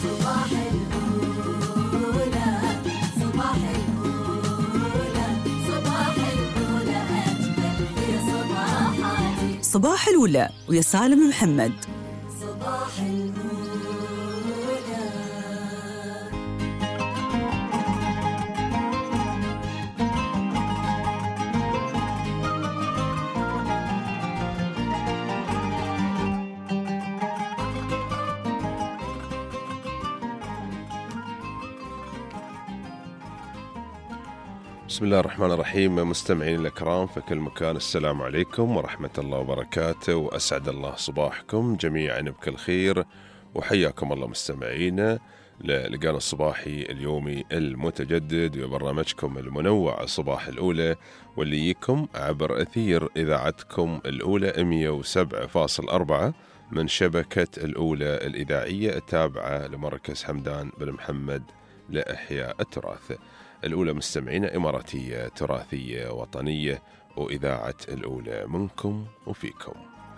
صباح الأولى صباح الأولى صباح الأولى أجمل في صباحاتي. صباح الأولى ويا سالم محمد. صباح الأولى. بسم الله الرحمن الرحيم. مستمعين الأكرام في كل مكان، السلام عليكم ورحمة الله وبركاته، وأسعد الله صباحكم جميعا بكل خير، وحياكم الله مستمعينا للقانا الصباحي اليومي المتجدد وبرنامجكم المنوع صباح الأولى، واللي يجيكم عبر أثير إذاعتكم الأولى 107.4 من شبكة الأولى الإذاعية التابعة لمركز حمدان بن محمد لإحياء التراث. الأولى مستمعين إماراتية تراثية وطنية، وإذاعة الأولى منكم وفيكم.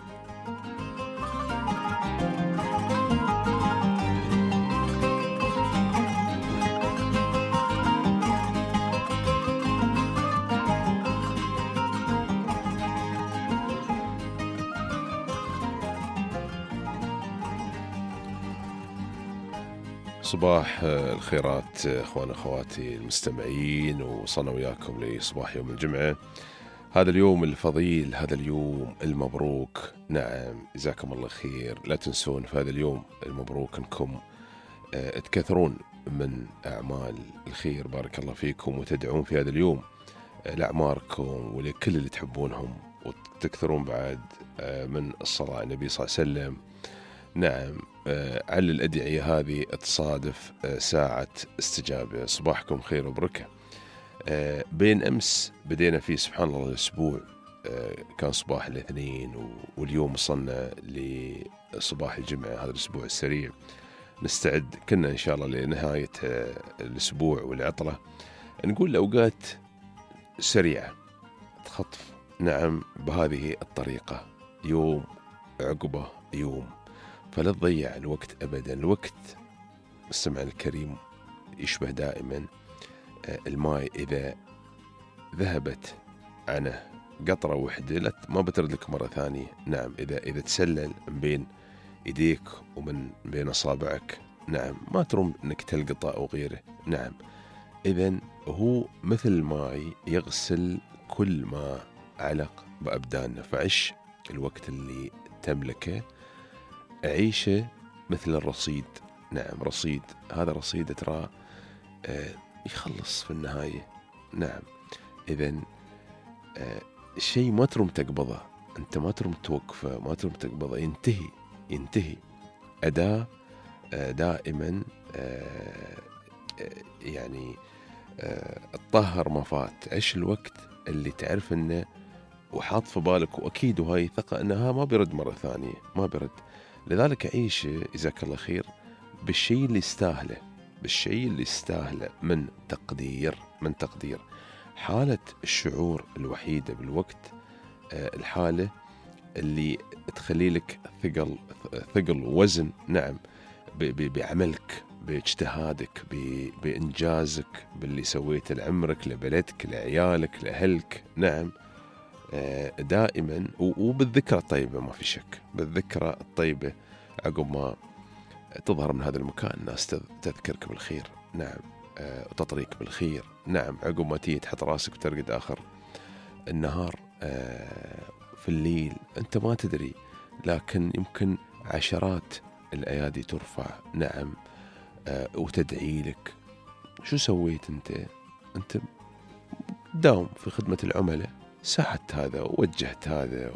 صباح الخيرات اخوان اخواتي المستمعين، وصلنا وياكم لصباح يوم الجمعة، هذا اليوم الفضيل، هذا اليوم المبروك. نعم جزاكم الله خير. لا تنسون في هذا اليوم المبروك انكم تكثرون من اعمال الخير، بارك الله فيكم، وتدعون في هذا اليوم لاعماركم ولكل اللي تحبونهم، وتكثرون بعد من الصلاة على النبي صلى الله عليه وسلم. نعم على الأدعية هذه تصادف ساعة استجابة. صباحكم خير وبركة. بين أمس بدينا فيه سبحان الله الأسبوع، كان صباح الاثنين، واليوم وصلنا لصباح الجمعة، هذا الأسبوع السريع. نستعد كنا إن شاء الله لنهاية الأسبوع والعطلة، نقول الأوقات سريعة تخطف. نعم بهذه الطريقة، يوم عقبه يوم، فلا تضيع الوقت أبدا. الوقت مستمع الكريم يشبه دائما الماء، إذا ذهبت عنه قطرة وحدة ما بترد لك مرة ثانية. نعم إذا تسلل من بين إيديك ومن بين أصابعك، نعم ما ترم أنك تلقطه أو غيره. نعم إذن هو مثل الماء يغسل كل ما علق بأبداننا، فعش الوقت اللي تملكه، عيشه مثل الرصيد. نعم رصيد، هذا رصيد ترى يخلص في النهاية. نعم إذن شيء ما ترم تقبضه، أنت ما ترم توقفه، ما ترم تقبضه، ينتهي. أداة دائما يعني تطهر ما فات. عيش الوقت اللي تعرف أنه وحاط في بالك، وأكيد وهاي ثقة أنها ما بيرد مرة ثانية، ما بيرد. لذلك عيش جزاك الله خير بالشيء اللي يستاهله، بالشيء اللي يستاهله من تقدير. حالة الشعور الوحيدة بالوقت الحالة اللي تخلي لك ثقل ووزن. نعم بعملك، باجتهادك، بإنجازك، باللي سويته لعمرك، لبلدك، لعيالك، لأهلك. نعم دائما، وبالذكرى الطيبة، ما في شك بالذكرى الطيبة عقب ما تظهر من هذا المكان الناس تذكرك بالخير. نعم وتطريك بالخير. نعم عقب ما تيجي تحط راسك وترقد آخر النهار في الليل، أنت ما تدري، لكن يمكن عشرات الأيادي ترفع. نعم وتدعي لك. شو سويت أنت داوم في خدمة العملاء، ساعدت هذا ووجهت هذا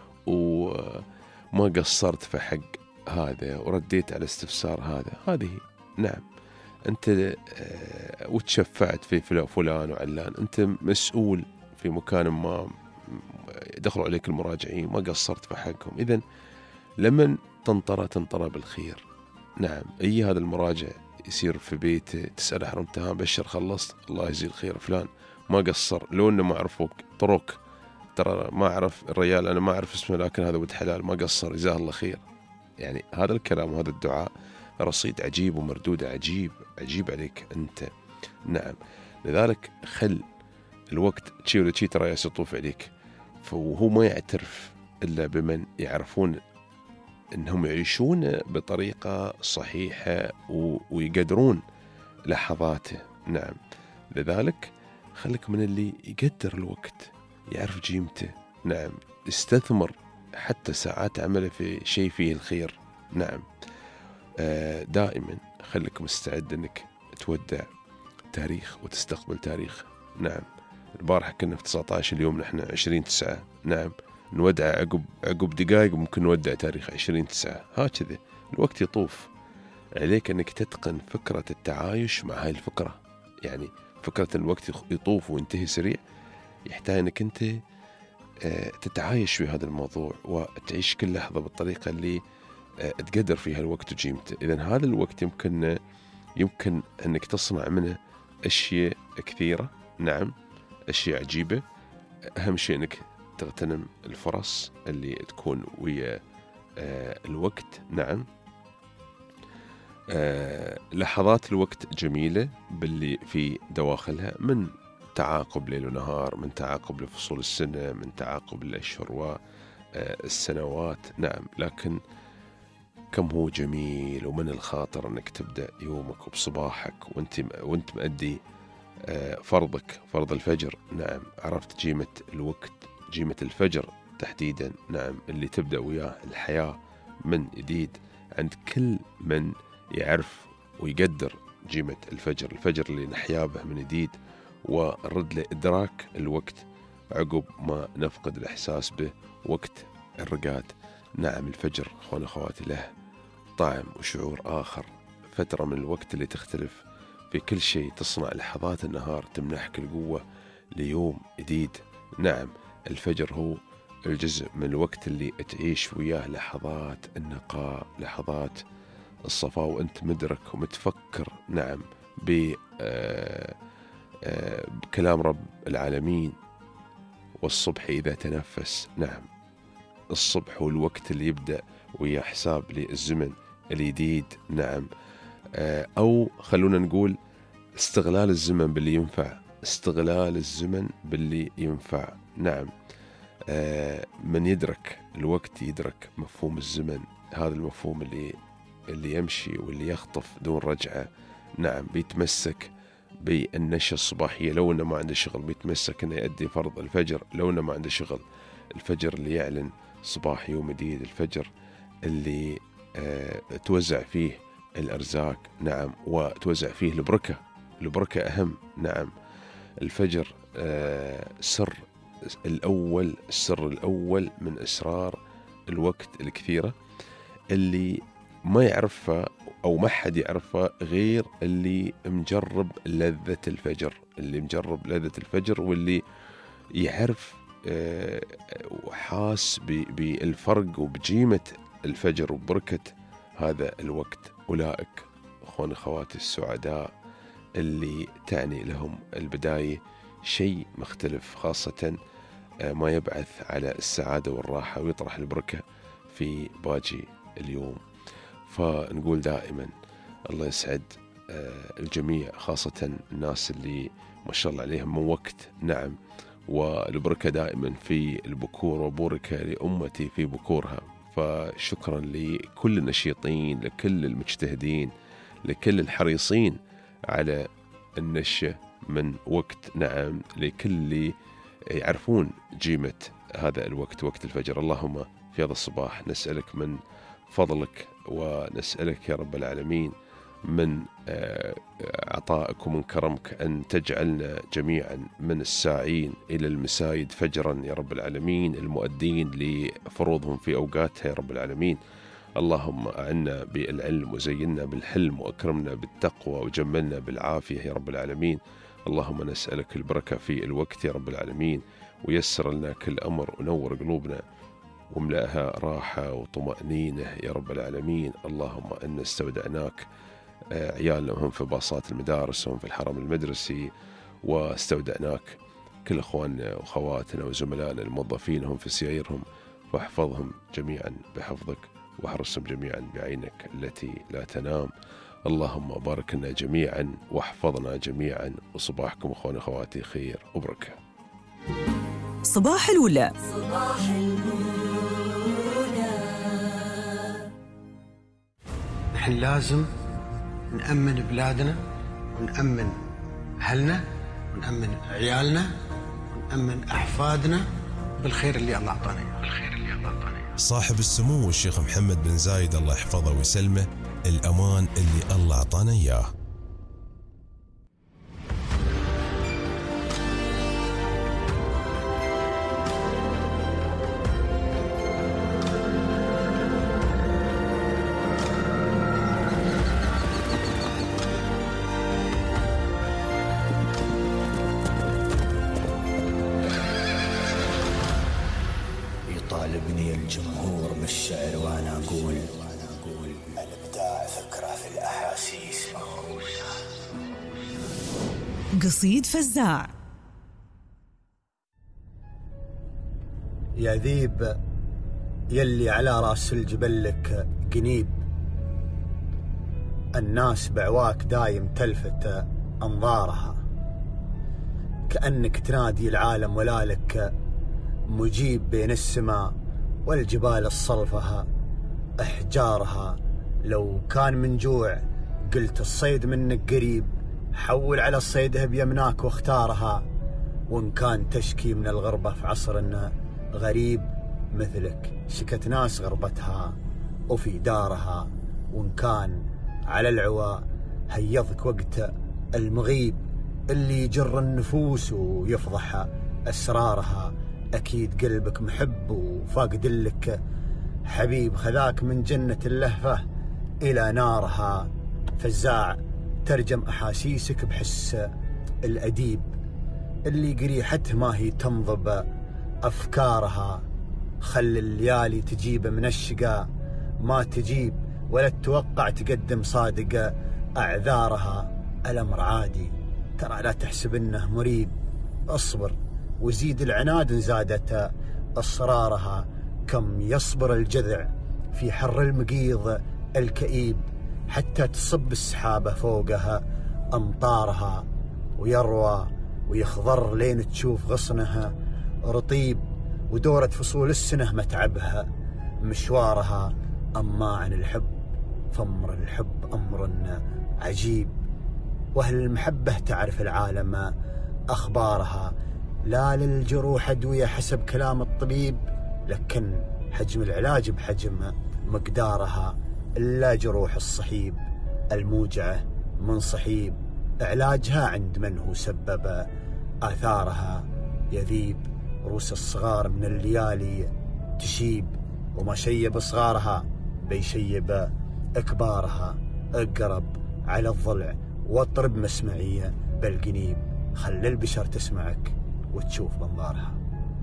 وما قصرت في حق هذا ورديت على استفسار هذه. نعم أنت وتشفعت في فلان وعلان، أنت مسؤول في مكان ما دخلوا عليك المراجعين، ما قصرت في حقهم. إذن لمن تنطر بالخير. نعم أي هذا المراجع يصير في بيته تسأل حرمتها بشر خلصت، الله يجزيه الخير فلان ما قصر، لو انه ما عرفوك طرق، ترى ما اعرف الرجال، انا ما اعرف اسمه، لكن هذا ولد حلال ما قصر، جزاه الله خير. يعني هذا الكلام وهذا الدعاء رصيد عجيب ومردود عجيب عليك أنت. نعم، لذلك خل الوقت شي ولا شي ترى يطوف عليك، فهو ما يعترف إلا بمن يعرفون أنهم يعيشون بطريقة صحيحة ويقدرون لحظاته. نعم، لذلك خلك من اللي يقدر الوقت، يعرف قيمته. نعم، استثمر حتى ساعات عمله في شيء فيه الخير. نعم، دائما خلك مستعد أنك تودع تاريخ وتستقبل تاريخ. نعم، البارحة كنا في 19، اليوم نحن 20/9. نعم، نودع عقب دقائق ممكن نودع تاريخ 20/9. هكذا الوقت يطوف عليك، أنك تتقن فكرة التعايش مع هاي الفكرة. يعني فكرة الوقت يطوف وينتهي سريع، يحتاج أنك أنت تتعايش في هذا الموضوع وتعيش كل لحظة بالطريقة اللي تقدر فيها الوقت وقيمته. إذن هذا الوقت يمكن أنك تصنع منه أشياء كثيرة. نعم، أشياء عجيبة. أهم شيء أنك تغتنم الفرص اللي تكون ويا الوقت. نعم، لحظات الوقت جميلة باللي في دواخلها، من تعاقب ليل ونهار، من تعاقب لفصول السنة، من تعاقب الأشهر والسنوات. نعم، لكن كم هو جميل ومن الخاطر أنك تبدأ يومك وبصباحك وانت مؤدي فرض الفجر. نعم، عرفت قيمة الوقت، قيمة الفجر تحديدا. نعم، اللي تبدأ وياه الحياة من جديد. عند كل من يعرف ويقدر قيمة الفجر اللي نحيا به من جديد، ونرد لإدراك الوقت عقب ما نفقد الإحساس به وقت الرقاد. نعم، الفجر أخواني أخواتي له طعم وشعور آخر، فترة من الوقت اللي تختلف في كل شيء، تصنع لحظات النهار تمنحك القوة ليوم جديد. نعم، الفجر هو الجزء من الوقت اللي تعيش وياه لحظات النقاء، لحظات الصفاء، وأنت مدرك ومتفكر. نعم، بكلام رب العالمين: والصبح إذا تنفس. نعم، الصبح هو الوقت اللي يبدأ ويا حساب للزمن الجديد. نعم، أو خلونا نقول استغلال الزمن باللي ينفع، استغلال الزمن باللي ينفع. نعم، من يدرك الوقت يدرك مفهوم الزمن، هذا المفهوم اللي يمشي واللي يخطف دون رجعة. نعم، بيتمسك بالنشة الصباحية، لو أنه ما عنده شغل بيتمسك أنه يؤدي فرض الفجر، لو أنه ما عنده شغل الفجر اللي يعلن صباح يوم جديد، الفجر اللي توزع فيه الأرزاق. نعم، وتوزع فيه البركة أهم. نعم، الفجر السر الأول من أسرار الوقت الكثيرة اللي ما يعرفها أو ما حد يعرفها غير اللي مجرب لذة الفجر، واللي يعرف وحاس بالفرق وبقيمة الفجر وبركة هذا الوقت. أولئك أخواني أخواتي السعداء اللي تعني لهم البداية شيء مختلف، خاصة ما يبعث على السعادة والراحة ويطرح البركة في باقي اليوم. فنقول دائما الله يسعد الجميع، خاصة الناس اللي ما شاء الله عليهم من وقت. نعم، والبركة دائما في البكور، وبورك لأمتي في بكورها. فشكرا لكل النشيطين، لكل المجتهدين، لكل الحريصين على النشة من وقت. نعم، لكل اللي يعرفون قيمة هذا الوقت، وقت الفجر. اللهم في هذا الصباح نسألك من فضلك ونسألك يا رب العالمين من عطائك ومن كرمك أن تجعلنا جميعا من الساعين إلى المسايد فجرا يا رب العالمين، المؤدين لفروضهم في أوقاتها يا رب العالمين. اللهم أعنا بالعلم وزينا بالحلم وأكرمنا بالتقوى وجملنا بالعافية يا رب العالمين. اللهم نسألك البركة في الوقت يا رب العالمين، ويسر لنا كل أمر ونور قلوبنا واملأها راحة وطمأنينة يا رب العالمين. اللهم أن استودعناك عيالنا هم في باصات المدارس وهم في الحرم المدرسي، واستودعناك كل أخواننا وأخواتنا وزملائنا الموظفين هم في سيائرهم، واحفظهم جميعا بحفظك واحرسهم جميعا بعينك التي لا تنام. اللهم بارك لنا جميعا واحفظنا جميعا، وصباحكم أخواني أخواتي خير وبركة. صباح الولا. صباح الهدى. نحن لازم نأمن بلادنا ونأمن أهلنا ونأمن عيالنا ونأمن أحفادنا بالخير اللي الله أعطانا إياه. صاحب السمو الشيخ محمد بن زايد الله يحفظه ويسلمه، الأمان اللي الله أعطانا إياه. يطالبني الجمهور بالشعر وانا اقول الابداع فكره في الاحاسيس مهروسه. قصيد فزاع. يا ذيب يلي على راس الجبل لك قنيب، الناس بعواك دايم تلفت أنظارها، كأنك تنادي العالم ولا لك مجيب بين السماء والجبال الصلفها أحجارها. لو كان من جوع قلت الصيد منك قريب، حول على الصيده بيمناك واختارها. وإن كان تشكي من الغربة في عصر غريب، مثلك شكت ناس غربتها وفي دارها. وإن كان على العواء هيضك وقت المغيب، اللي يجر النفوس ويفضح أسرارها. أكيد قلبك محب وفاقد لك حبيب، خذاك من جنة اللهفة إلى نارها. فزاع ترجم أحاسيسك بحس الأديب، اللي قريحته ما هي تنضب أفكارها. خل الليالي تجيب من الشقا ما تجيب، ولا تتوقع تقدم صادق أعذارها. الأمر عادي ترى لا تحسب إنه مريب، أصبر وزيد العناد إن زادت أصرارها. كم يصبر الجذع في حر المقيض الكئيب، حتى تصب السحابة فوقها أمطارها. ويروى ويخضر لين تشوف غصنها رطيب، ودورة فصول السنة متعبها مشوارها. أما عن الحب فأمر الحب أمر عجيب، وأهل المحبة تعرف العالم أخبارها. لا للجروح أدوية حسب كلام الطبيب، لكن حجم العلاج بحجم مقدارها. إلا جروح الصحيب الموجعة من صحيب، علاجها عند من هو سبب آثارها. يذيب روس الصغار من الليالي تشيب، وما شيب صغارها بيشيب أكبارها. اقرب على الضلع واطرب مسمعية بالقنيب، خلي البشر تسمعك وتشوف منظارها.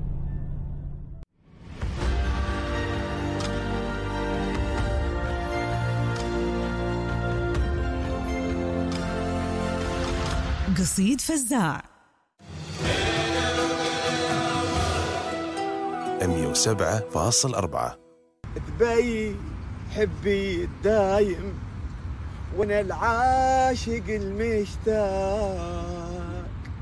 قصيد فزاع. 107.4. تبي حبي الدايم وانا العاشق المشتاق،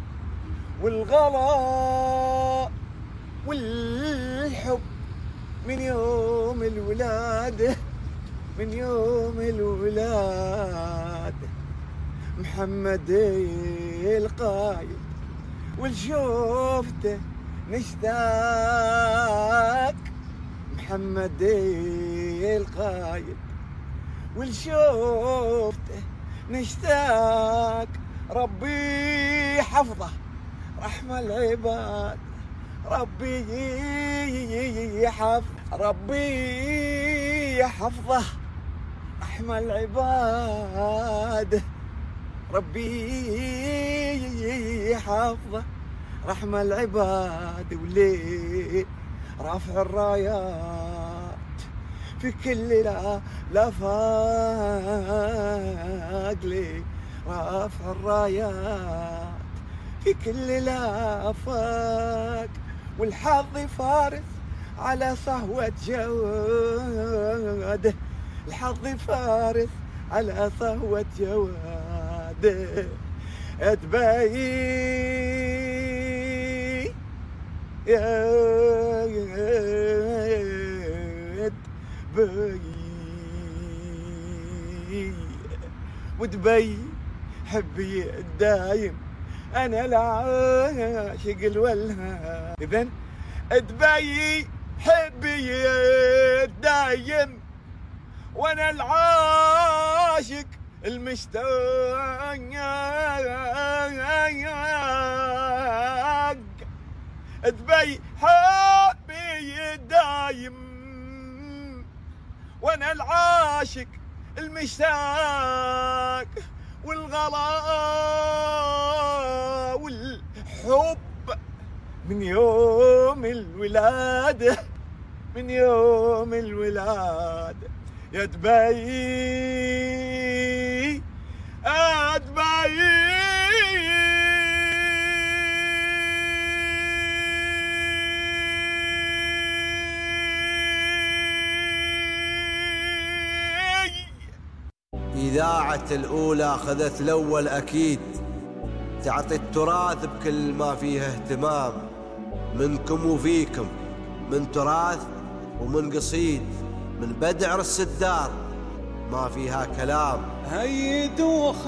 والغلا والحب من يوم الولادة، من يوم الولادة. محمد القايد والشوفته نشتاق، محمد القايد والشوفته نشتاق. ربي حفظه رحم العباد، ربي حفظه رحم العباد، ربي حفظه رحم العباد. وليه رافع الرايات في كل لافاق، ليه رافع الرايات في كل لافاق. والحظ فارس على صهوة جواده، الحظ فارس على صهوة جواده، دبي يا دبي ودبي حبي الدايم، أنا العاشق الولهان. إذن دبي حبي الدايم وأنا العاشق المشتاق، دبي حبي الدايم وأنا العاشق المشتاق، والغلا والحب من يوم الولادة، من يوم الولادة يا دبي يا دبي. إذاعة الأولى أخذت الأول أكيد، تعطي التراث بكل ما فيه اهتمام، منكم وفيكم، من تراث ومن قصيد، من بدع السدار ما فيها كلام. هيد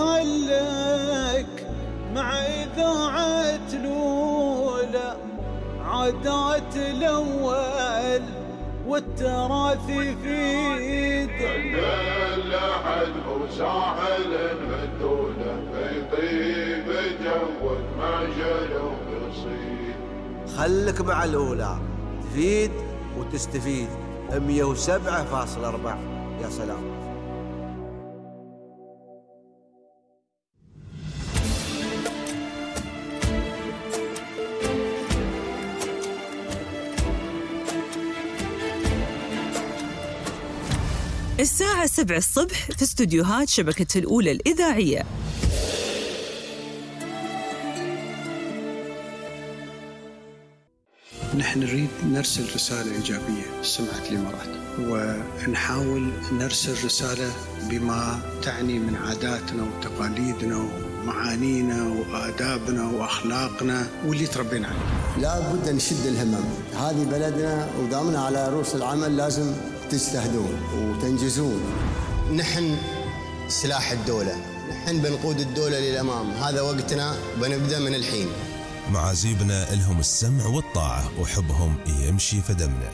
وخلك مع إذاعة الأولى، عادات الأول والتراث يفيد. لحد وساحل المدولة يطيب جوك ما جلو بصيد. خلك مع الأولى تفيد وتستفيد. 107.4 يا سلام. الساعة 7 الصبح في استوديوهات شبكة الأولى الإذاعية. نحن نريد نرسل رسالة إيجابية لسمعة الإمارات، ونحاول نرسل رسالة بما تعني من عاداتنا وتقاليدنا ومعانينا وآدابنا وأخلاقنا واللي تربينا عليه. لا بد نشد الهمم، هذه بلدنا ودامنا على رؤوس العمل، لازم تجتهدون وتنجزون. نحن سلاح الدولة، نحن بنقود الدولة للأمام، هذا وقتنا بنبدأ من الحين. معازيبنا لهم السمع والطاعة وحبهم يمشي في دمنا.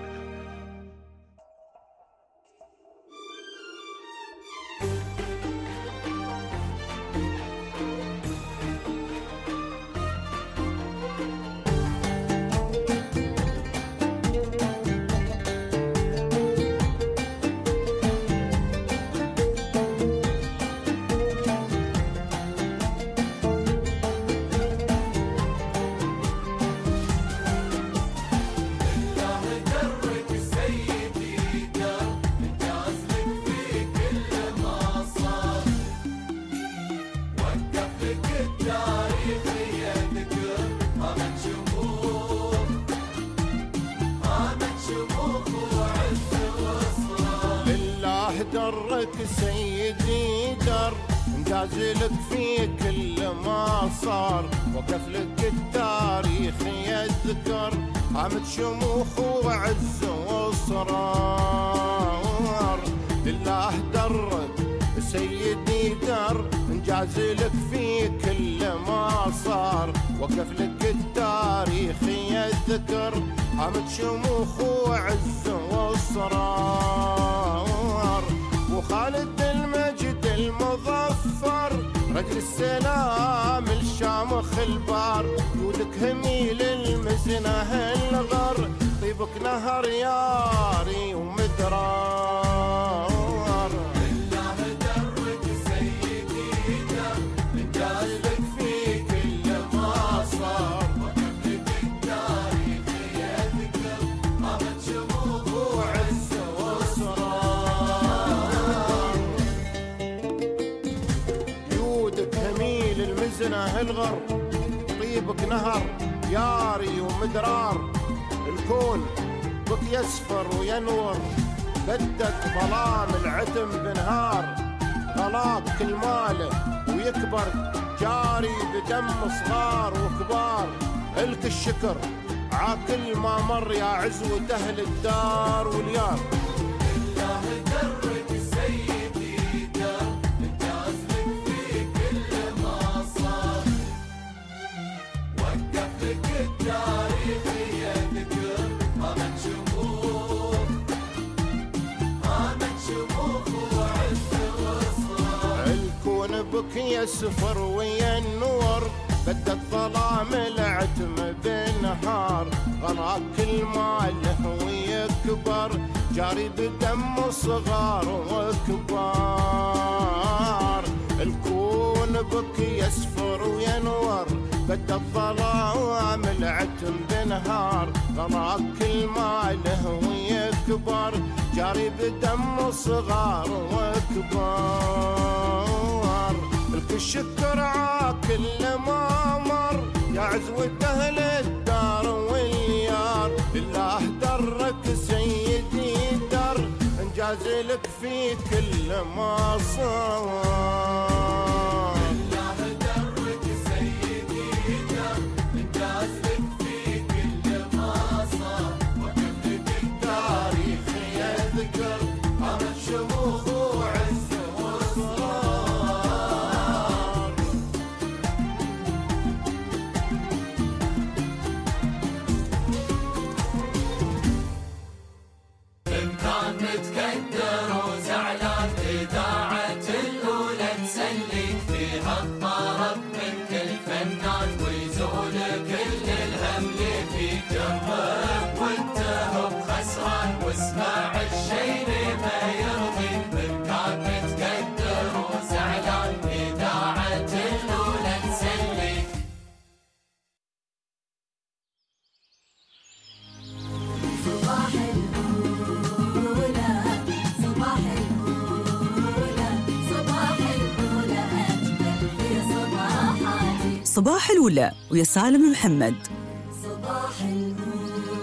درك سيدي در، انجازلك في كل ما صار، وقف لك التاريخ يذكر، عمد شموخ وعز واصرار. لله درك سيدي در، انجازلك في كل ما صار، وقف لك التاريخ يذكر، عمد شموخ وعز واصرار. وخالد المجد المظفر، رجل السلام الشامخ البار، جودك هميل المزنه الغر، طيبك نهر ياري ومدرار. لله درك سيدي در، انجازك في كل ما صار، وقف لك التاريخ يذكر، عمد شموخ وعز واصرار. جودك هميل المزنه الغر، طيبك نهر ياري ومدرار. الكون بك يسفر وينور، بدت ظلام العتم بنهار، غلاك كل ماله ويكبر، جاري بدم صغار وكبار. إلك الشكر عاكل ما مر يا عزوة أهل الدار واليار. الله درك سيدي دار، انجاز لك في كل ما صار، وقف لك التاريخ يذكر قامت شموخ، قامت شموخ وعز وصار. الكون بك يسفر ويا النور، بدت ظلام العتم بالنهار، غراك كل ماله ويكبر، جاري بدم صغار وكبار. الكون بك يسفر وينور، بدت ظلام العتم بالنهار، غراك كل ماله ويكبر، جاري بدم صغار وكبار. لك الشكر عاكل ما مر يا عزوة أهل الدار واليار. الله درك سيدي در، انجاز لك في كل ما صار. الله درك سيدي در، انجاز لك في كل ما صار، وقف لك التاريخ يذكر قامت شموخ وعز وصار. متكدر وزعلان، إذاعة الأولى تسليك فيها الطرب من كل فنان، ويزول كل الهم اللي في جنبك وانت بخسران، واسمع الشي اللي ما يرضيك. من كان متكدر وزعلان، إذاعة الأولى تسليك. صباح صباح الأولى ويا سالم محمد. صباح الأولى.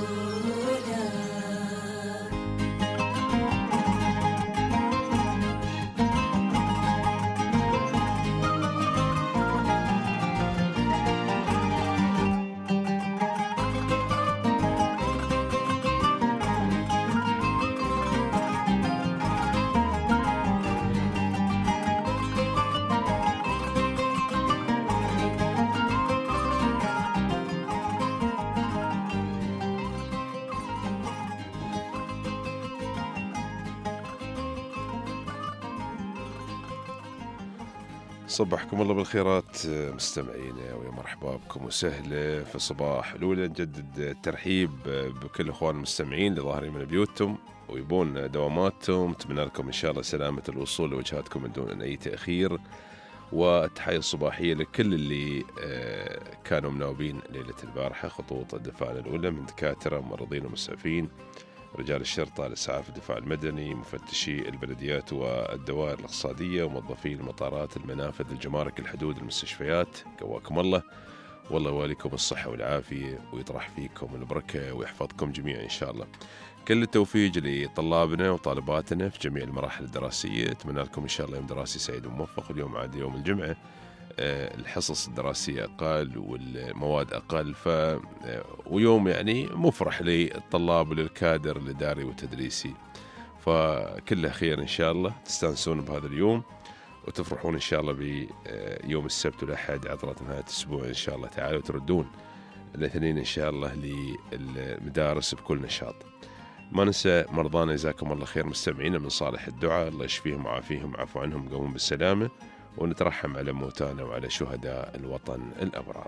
صبحكم الله بالخيرات مستمعينا، ويا مرحبا بكم وسهلا في صباح الأولى. نجدد الترحيب بكل إخوان المستمعين اللي ظاهرين من بيوتهم ويبون دواماتهم. نتمنى لكم إن شاء الله سلامة الوصول لوجهاتكم من دون أي تأخير، والتحية الصباحية لكل اللي كانوا مناوبين ليلة البارحة خطوط الدفاع الأولى من دكاترة ممرضين ومسعفين، رجال الشرطة، الإسعاف، الدفاع المدني، مفتشي البلديات والدوائر الاقتصادية، وموظفي المطارات، المنافذ، الجمارك، الحدود، المستشفيات. قواكم الله، والله يواليكم الصحة والعافية ويطرح فيكم البركة ويحفظكم جميعا إن شاء الله. كل التوفيق لطلابنا وطالباتنا في جميع المراحل الدراسية. أتمنى لكم إن شاء الله يوم دراسي سعيد وموفق. اليوم عاد يوم الجمعة، الحصص الدراسية أقل والمواد أقل، ويوم يعني مفرح للطلاب وللكادر الإداري والتدريسي، فكله خير إن شاء الله. تستانسون بهذا اليوم وتفرحون إن شاء الله بيوم السبت والأحد عطلة نهاية الأسبوع إن شاء الله تعالى، وتردون الاثنين إن شاء الله للمدارس بكل نشاط. ما ننسى مرضانا جزاكم الله خير مستمعينا من صالح الدعاء، الله يشفيهم وعافيهم وعفو عنهم وقوم بالسلامة، ونترحم على موتانا وعلى شهداء الوطن الأبرار.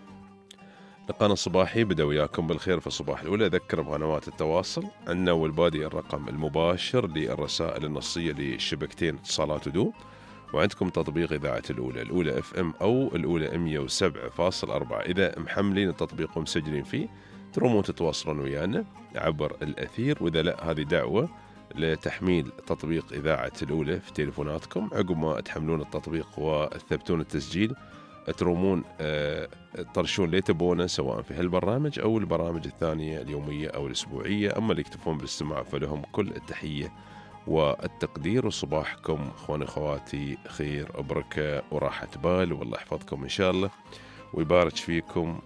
لقانا الصباحي بدأ وياكم بالخير في الصباح الأولى. أذكر بقنوات التواصل عنا والبادي الرقم المباشر للرسائل النصية للشبكتين اتصالات ودو، وعندكم تطبيق إذاعة الأولى FM أو الأولى 107.4. إذا محملين التطبيق ومسجلين فيه ترومون تتواصلون ويانا عبر الأثير، وإذا لا هذه دعوة لتحميل تطبيق إذاعة الأولى في تليفوناتكم. عقب ما تحملون التطبيق وتثبتون التسجيل ترومون تطرشون اللي تبونه سواء في هالبرنامج أو البرامج الثانية اليومية أو الأسبوعية. أما اللي يكتفون بالاستماع فلهم كل التحية والتقدير، وصباحكم اخواني اخواتي خير وبركه وراحه بال، والله يحفظكم ان شاء الله ويبارك فيكم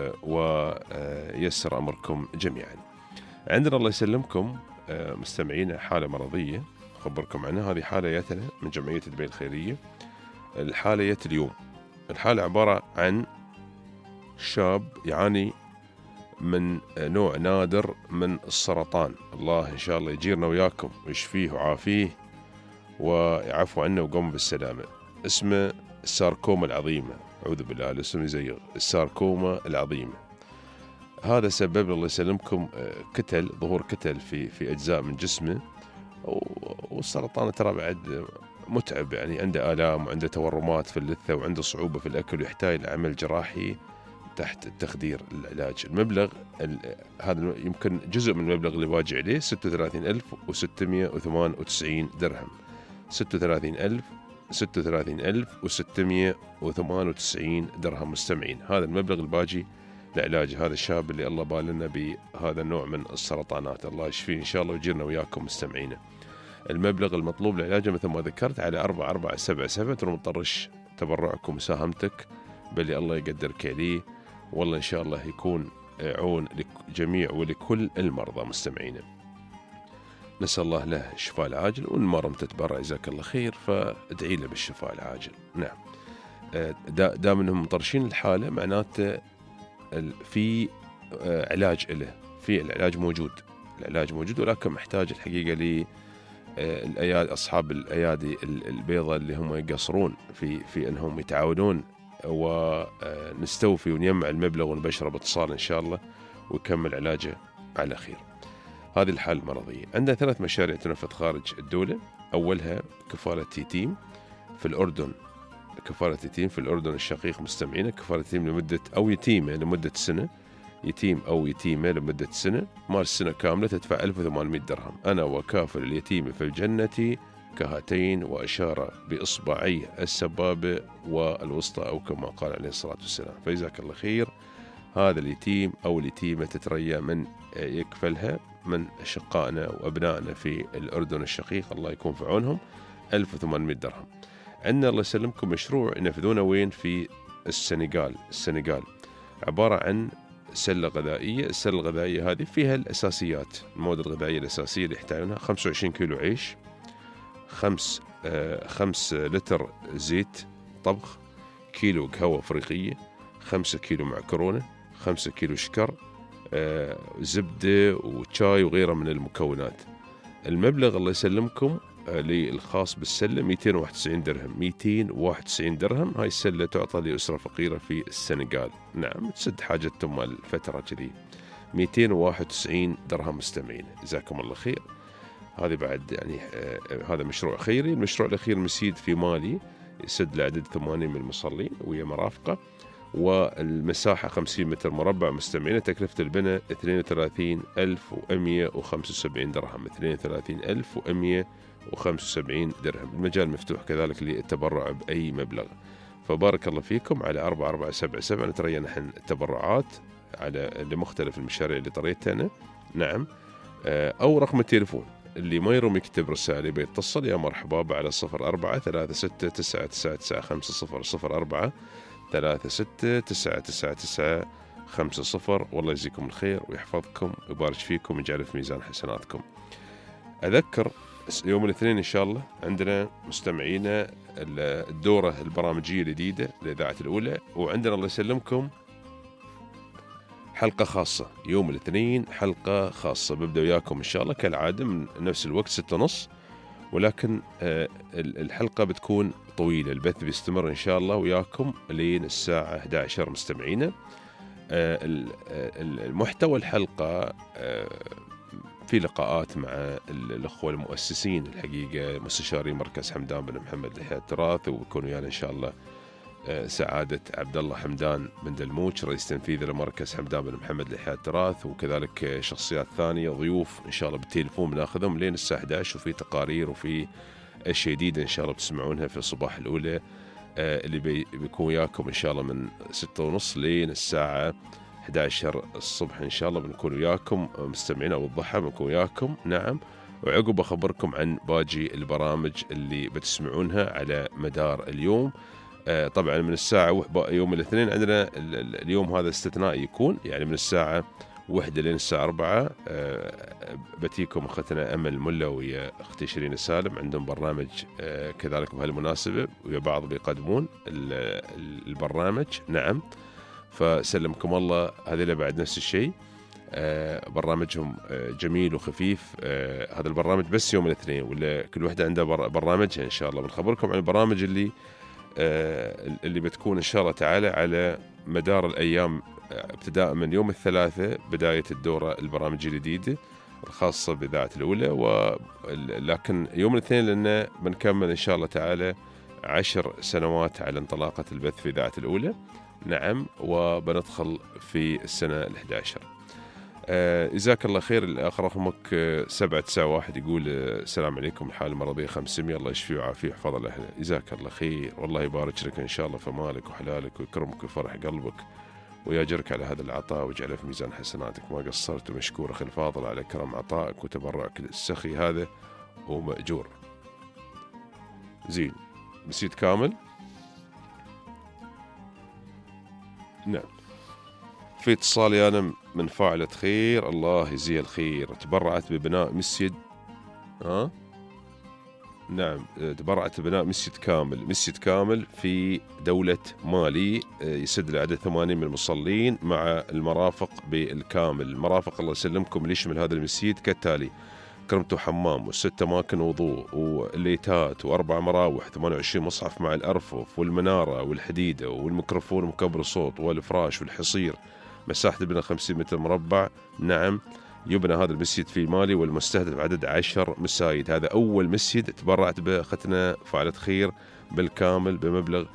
وييسر امركم جميعا. عندنا الله يسلمكم مستمعين حاله مرضيه اخبركم عنها. هذه حاله جتنا من جمعيه دبي الخيريه. الحاله جت اليوم. الحاله عباره عن شاب يعاني من نوع نادر من السرطان، الله إن شاء الله يجيرنا وياكم ويشفيه وعافيه ويعفو عنه وقوم بالسلامة. اسمه الساركوما العظيمة، أعوذ بالله الاسم يزيغ، الساركوما العظيمة. هذا سبب الله يسلمكم كتل، ظهور كتل في أجزاء من جسمه، والسرطان ترى بعد متعب، يعني عنده آلام وعنده تورمات في اللثة وعنده صعوبة في الأكل ويحتاج لعمل جراحي تحت التخدير العلاج. المبلغ هذا يمكن جزء من المبلغ اللي واجع عليه 36,698 درهم. 36,698 درهم مستمعين. هذا المبلغ الباجي لعلاج هذا الشاب اللي الله بالنا بهذا النوع من السرطانات، الله يشفيه إن شاء الله ويجيرنا وياكم مستمعينا. المبلغ المطلوب لعلاجه مثل ما ذكرت على 4477. ترى مطرش تبرعكم وساهمتك بل الله يقدرك عليه، والله إن شاء الله يكون عون للجميع ولكل المرضى مستمعين. نسأل الله له الشفاء العاجل، وإن ما رمت تتبرع جزاك الله خير فادعي له بالشفاء العاجل. نعم، دام انهم مطرشين الحالة معناته في علاج له، في العلاج موجود، العلاج موجود، ولكن محتاج الحقيقة للأيادي، أصحاب الأيادي البيضاء اللي هم يقصرون في أنهم يتعاونون ونستوفي ونجمع المبلغ ونبشره باتصال إن شاء الله ويكمل علاجه على خير. هذه الحالة المرضية. عندنا 3 مشاريع تنفذ خارج الدولة. أولها كفالة يتيم في الأردن، كفالة يتيم في الأردن الشقيق مستمعين. كفالة يتيم لمدة أو يتيمة لمدة سنة، يتيم أو يتيمة لمدة سنة، مال السنة كاملة تدفع 1800 درهم. أنا وكافل اليتيم في الجنة كهاتين، وأشار بإصبعيه السبابة والوسطى أو كما قال عليه الصلاة والسلام. فجزاك الله خير. هذا اليتيم أو اليتيمة تتريى من يكفلها من أشقائنا وأبنائنا في الأردن الشقيق، الله يكون في عونهم، 1800 درهم. عندنا الله يسلمكم مشروع ينفذونه وين؟ في السنغال. عبارة عن سلة غذائية. السلة الغذائية هذه فيها الأساسيات، المواد الغذائية الأساسية اللي يحتاجونها: 25 كيلو عيش، 5 لتر زيت طبخ، كيلو قهوة أفريقية، 5 كيلو معكرونة، 5 كيلو شكر، زبدة وشاي وغيرها من المكونات. المبلغ الله يسلمكم للخاص بالسلة 291 درهم. 291 درهم. هاي السلة تعطى لأسرة فقيرة في السنغال. نعم، تسد حاجتهم الفترة كذي. 291 درهم مستمعين، جزاكم الله خير. هذه بعد يعني هذا مشروع خيري. المشروع الأخير مسيد في مالي يسد لعدد 80 من المصلين ويا مرافقة، والمساحة 50 متر مربع مستمعين. تكلفة البناء 32,175 درهم. 32,175 درهم. المجال مفتوح كذلك للتبرع بأي مبلغ. فبارك الله فيكم. على 4477 نتريى نحن التبرعات على لمختلف المشاريع اللي طريتها أنا. نعم، أو رقم التليفون اللي ما يروم يكتب رسالة بيتصل يا مرحبا على 0436999950 0436999950. والله يجزيكم الخير ويحفظكم ويبارك فيكم ويجعل في ميزان حسناتكم. أذكر يوم الاثنين إن شاء الله عندنا مستمعينا الدورة البرامجية الجديدة لإذاعة الأولى، وعندنا الله يسلمكم حلقة خاصة يوم الاثنين، حلقة خاصة ببدأ وياكم إن شاء الله كالعادة من نفس الوقت 6:30، ولكن الحلقة بتكون طويلة. البث بيستمر إن شاء الله وياكم لين الساعة 11 مستمعينا. المحتوى الحلقة في لقاءات مع الأخوة المؤسسين الحقيقة، مستشاري مركز حمدان بن محمد لحياة التراث، وبيكون ويانا إن شاء الله سعادة عبد الله حمدان بن دلموش رئيس تنفيذي لمركز حمدان بن محمد لحياة التراث، وكذلك شخصيات ثانية ضيوف إن شاء الله بالتليفون بناخذهم لين الساعة 11، وفي تقارير وفي أشياء جديدة إن شاء الله بتسمعونها في الصباح الأولى اللي بيكون وياكم إن شاء الله من 6:30 لين الساعة 11 الصبح إن شاء الله بنكون وياكم مستمعين، أو الضحى بنكون وياكم. نعم. وعقب أخبركم عن باقي البرامج اللي بتسمعونها على مدار اليوم. طبعا من الساعة يوم الاثنين عندنا اليوم هذا استثنائي يكون، يعني من الساعة 1 لين الساعة 4 بتيكم أختنا أمل ملا ويا أختي شيرين سالم، عندهم برنامج كذلك بهالمناسبة، ويا بعض بيقدمون البرنامج. نعم. فسلمكم الله. هذه بعد نفس الشيء، برنامجهم جميل وخفيف. هذا البرنامج بس يوم الاثنين، ولا كل واحدة عندها برنامجها إن شاء الله. بنخبركم عن البرامج اللي بتكون إن شاء الله تعالى على مدار الأيام، ابتداء من يوم الثلاثاء بداية الدورة البرامج الجديدة الخاصة بإذاعة الأولى، لكن يوم الاثنين لأنه بنكمل إن شاء الله تعالى 10 سنوات على انطلاقة البث في إذاعة الأولى. نعم. وبندخل في السنة 11. جزاك الله خير. الآخر رقمك 791 يقول السلام عليكم، الحالة المرضية 500، الله يشفيه ويعافيه ويحفظ الأهل. جزاك الله خير، والله يبارك لك إن شاء الله في مالك وحلالك ويكرمك ويفرح قلبك ويجرك على هذا العطاء ويجعله في ميزان حسناتك. ما قصرت، ومشكور أخي الفاضل على كرم عطائك وتبرعك السخي هذا، ومأجور. زين. نسيت كامل. نعم. في اتصالي أنا من فاعلة خير، الله يجزيها الخير، تبرعت ببناء مسجد. نعم. تبرعت ببناء مسجد كامل في دولة مالي، يسد لعدد 80 من المصلين مع المرافق بالكامل. المرافق الله يسلمكم اللي يشمل هذا المسجد كالتالي: كرمته حمام، و6 أماكن وضوء، والليتات، و4 مراوح، 28 مصحف مع الأرفف والمنارة والحديدة والميكروفون ومكبر الصوت والفراش والحصير. مساحة البناء 50 متر مربع. نعم. يبنى هذا المسجد في مالي، والمستهدف عدد 10 مساجد. هذا أول مسجد تبرعت به أختنا فاعلة خير بالكامل بمبلغ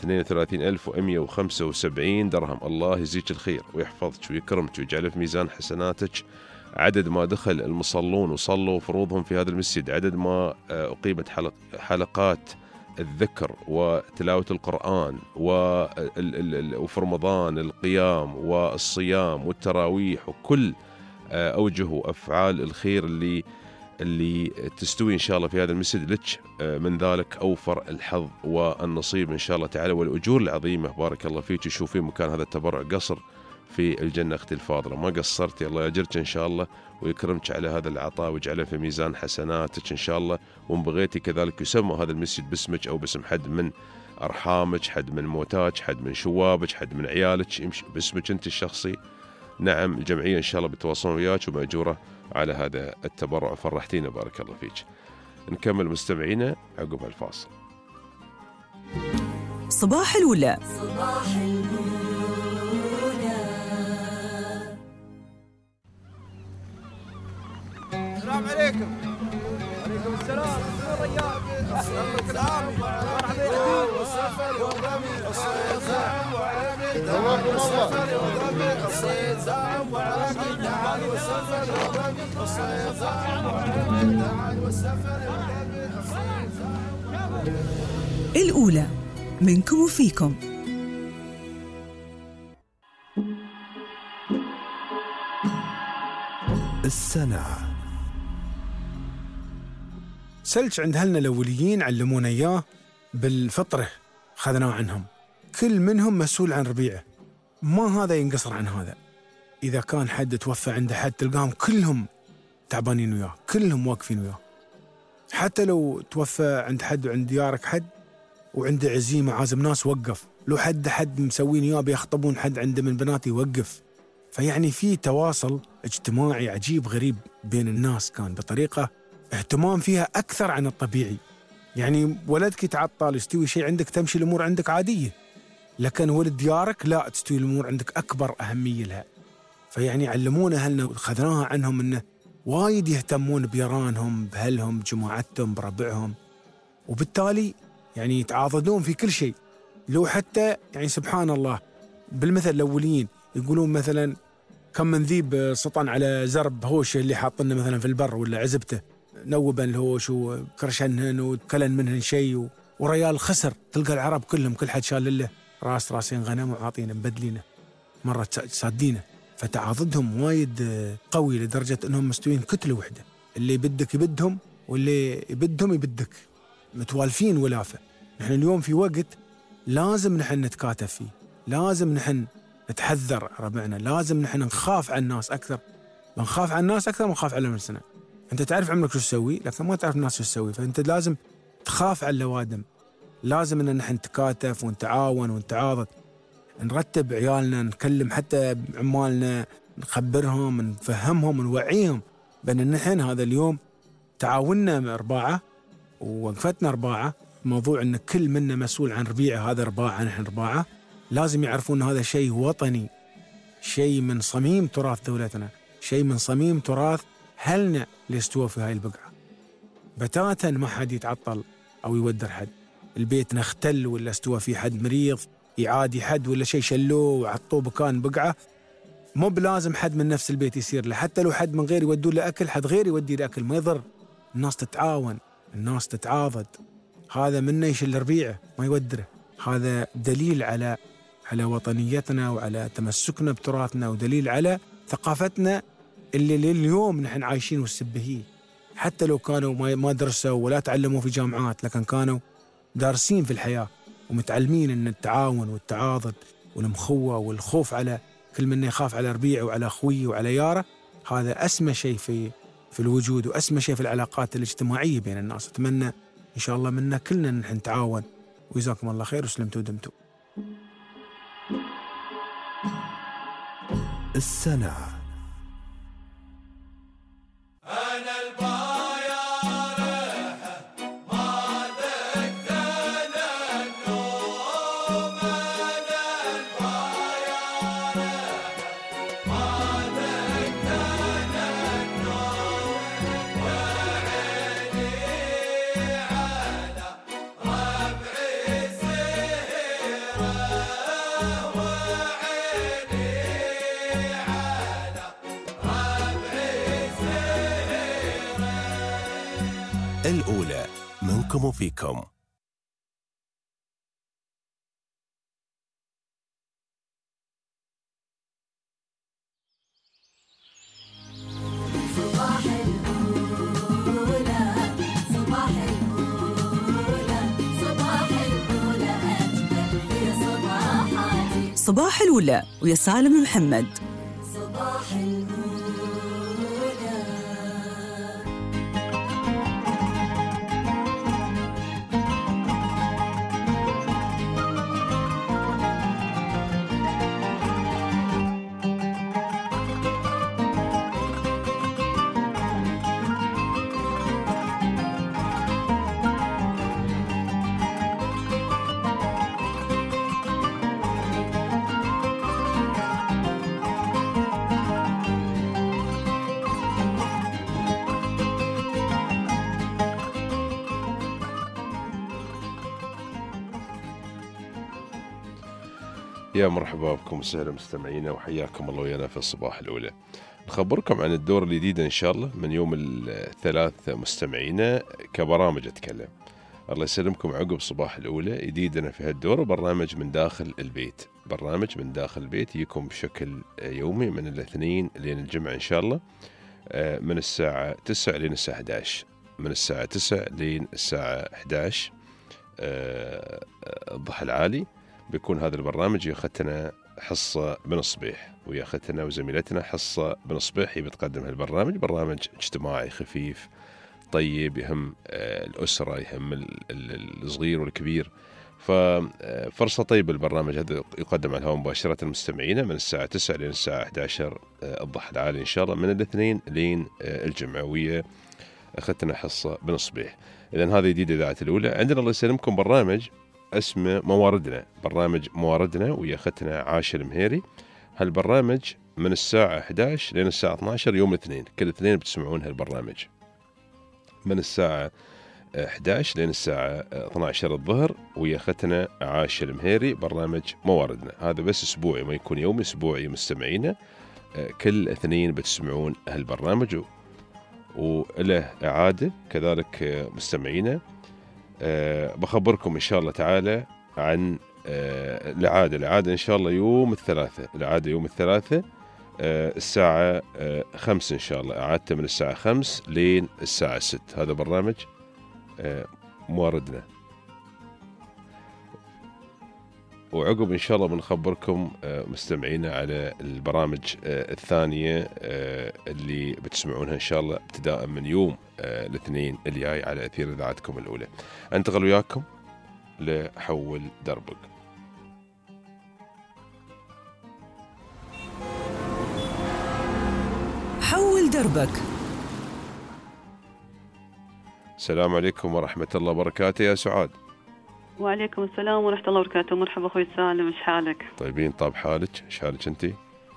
32,175 درهم. الله يجزيك الخير ويحفظك ويكرمك ويجعله في ميزان حسناتك. عدد ما دخل المصلون وصلوا فروضهم في هذا المسجد، عدد ما أقيمت حلقات الذكر وتلاوة القرآن، وفي رمضان القيام والصيام والتراويح، وكل أوجه وأفعال الخير اللي تستوي إن شاء الله في هذا المسجد لك من ذلك أوفر الحظ والنصيب إن شاء الله تعالى، والأجور العظيمة. بارك الله فيك. شوفي مكان هذا التبرع قصر في الجنة أختي الفاضلة، ما قصرتي. الله يجرك إن شاء الله ويكرمك على هذا العطاء ويجعله في ميزان حسناتك إن شاء الله. وإن بغيتي كذلك يسمى هذا المسجد باسمك أو باسم حد من أرحامك، حد من موتاك، حد من شوابك، حد من عيالك، يمشي باسمك أنت الشخصي. نعم. الجمعية إن شاء الله بتواصلون وياك ومأجورة على هذا التبرع. فرحتينا بارك الله فيك. نكمل مستمعينا عقب الفاصل. صباح الأولى. صباح الأولى. السلام عليكم. وعليكم السلام. مرحبا والسفر والرمي الصيد زعم وعرمي دعاني والسفر والرمي الصيد زعم وعرمي دعاني والسفر والرمي الصيد زعم وعرمي دعاني والسفر والرمي الصيد زعم. الأولى منكم وفيكم. السنة. سلج عند أهلنا الأوليين علمونا إياه بالفطرة، خذناه عنهم. كل منهم مسؤول عن ربيعه، ما هذا ينقصر عن هذا. إذا كان حد توفى عند حد تلقاهم كلهم تعبانين وياه، كلهم واقفين وياه. حتى لو توفى عند حد وعند ديارك حد وعنده عزيمة عازم ناس، وقف. لو حد مسوين إياه بيخطبون حد عنده من بناتي، وقف. فيعني في تواصل اجتماعي عجيب غريب بين الناس، كان بطريقة اهتمام فيها أكثر عن الطبيعي. يعني ولدك يتعطل يستوي شيء عندك، تمشي الأمور عندك عادية، لكن ولد ديارك لا، تستوي الأمور عندك أكبر أهمية لها. فيعني علمونا أهلنا وخذناها عنهم أنه وايد يهتمون بيرانهم، بأهلهم، بجماعتهم، بربعهم، وبالتالي يعني يتعاضدون في كل شيء. لو حتى يعني سبحان الله بالمثل الأوليين يقولون مثلا كم من ذيب سطن على زرب هوش اللي حاطنه مثلا في البر ولا عزبته، نوبا الهوش وكرشنهن وكلن منهن شيء وريال خسر، تلقى العرب كلهم كل حد شال له راسين غنم وعاطينا مبدلينه مرة صادينه. فتعاضدهم وايد قوي لدرجة أنهم مستوين كتلة وحدة، اللي يبدك يبدهم واللي يبدهم يبدك، متوالفين ولافة. نحن اليوم في وقت لازم نحن نتكاتف فيه، لازم نحن نتحذر ربعنا، لازم نحن نخاف على الناس أكثر، بنخاف على الناس أكثر ما نخاف على نفسنا. أنت تعرف عمرك شو تسوي لكن ما تعرف الناس شو تسوي، فأنت لازم تخاف على اللوادم. لازم أن نحن نتكاتف ونتعاون ونتعاضد، نرتب عيالنا، نكلم حتى عمالنا، نخبرهم، نفهمهم، نوعيهم بأن نحن هذا اليوم تعاوننا 4 ووقفتنا 4. موضوع أن كل منا مسؤول عن ربيعه، هذا 4 نحن 4، لازم يعرفون أن هذا شيء وطني، شيء من صميم تراث دولتنا، شيء من صميم تراث هلنا اللي استوى في هاي البقعة. بتاتا ما حد يتعطل أو يودر حد، البيت نختل ولا استوى في حد مريض يعادي حد ولا شيء شلوه وعطوه بكان بقعة، مو بلازم حد من نفس البيت يصير له، حتى لو حد من غير يودوا له أكل، حد غير يودي له أكل ما يضر. الناس تتعاون، الناس تتعاضد، هذا منا يشل ربيعه ما يودره. هذا دليل على وطنيتنا وعلى تمسكنا بتراثنا، ودليل على ثقافتنا اللي لليوم نحن عايشين والسبهيه. حتى لو كانوا ما درسوا ولا تعلموا في جامعات، لكن كانوا دارسين في الحياة ومتعلمين أن التعاون والتعاضد والمخوة والخوف على كل من يخاف على ربيعه وعلى أخويه وعلى ياره. هذا أسمى شيء في الوجود وأسمى شيء في العلاقات الاجتماعية بين الناس. أتمنى إن شاء الله منا كلنا نحن نتعاون، وجزاكم الله خير وسلمتوا ودمتوا. السنة الأولى منكم وفيكم. صباح الأولى ويا سالم محمد. صباح الأولى. يا مرحبا بكم وسهلا مستمعينا وحياكم الله ويانا في الصباح الأولى. نخبركم عن الدور الجديد إن شاء الله من يوم الثلاث مستمعينا كبرامج أتكلم. الله يسلمكم عقب صباح الأولى جديدنا في هالدور، برنامج من داخل البيت. برنامج من داخل البيت يكون بشكل يومي من الاثنين لين الجمعة إن شاء الله، من الساعة 9 لين الساعة 11. من الساعة 9 لين الساعة 11 الضحى العالي بيكون هذا البرنامج. ياخذنا حصة بن الصبيح، وياخذنا وزميلتنا حصة بن الصبيح. هي بتقدم هالبرنامج، برنامج اجتماعي خفيف طيب، يهم الأسرة، يهم الصغير والكبير. ففرصة طيبة البرنامج هذا يقدم على الهواء مباشرة المستمعين من الساعة 9 لين الساعة 11 الضحى العالي إن شاء الله، من الاثنين لين الجمعة. ويا أخذنا حصة بن الصبيح. إذن هذا جديد إذاعة الأولى. عندنا الله يسلمكم برنامج اسمه مواردنا، برنامج مواردنا ويا ختنا عاشر المهيري. هالبرنامج من الساعة 11 لين الساعة 12 يوم الاثنين، كل اثنين بتسمعون هالبرنامج من الساعة 11 لين الساعة 12 الظهر، ويا ختنا عاشر المهيري برنامج مواردنا. هذا بس أسبوعي، ما يكون يومي، أسبوعي مستمعينا كل اثنين بتسمعون هالبرنامج، وله إعادة كذلك مستمعينا بخبركم إن شاء الله تعالى عن الإعادة إن شاء الله يوم الثلاثاء. الإعادة يوم الثلاثاء الساعة 5 إن شاء الله. إعادته من الساعة 5 لين الساعة 6. هذا برنامج مواردنا. وعقب إن شاء الله بنخبركم مستمعينا على البرامج الثانية اللي بتسمعونها إن شاء الله ابتداء من يوم الاثنين الجاي على أثير إذاعتكم الأولى. أنتقل وياكم لحول دربك. حول دربك. السلام عليكم ورحمة الله وبركاته يا سعاد. وعليكم السلام ورحمة الله وبركاته. مرحبا أخوي سالم، إيش حالك؟ طيبين. طاب حالك؟ إيش حالك أنتي؟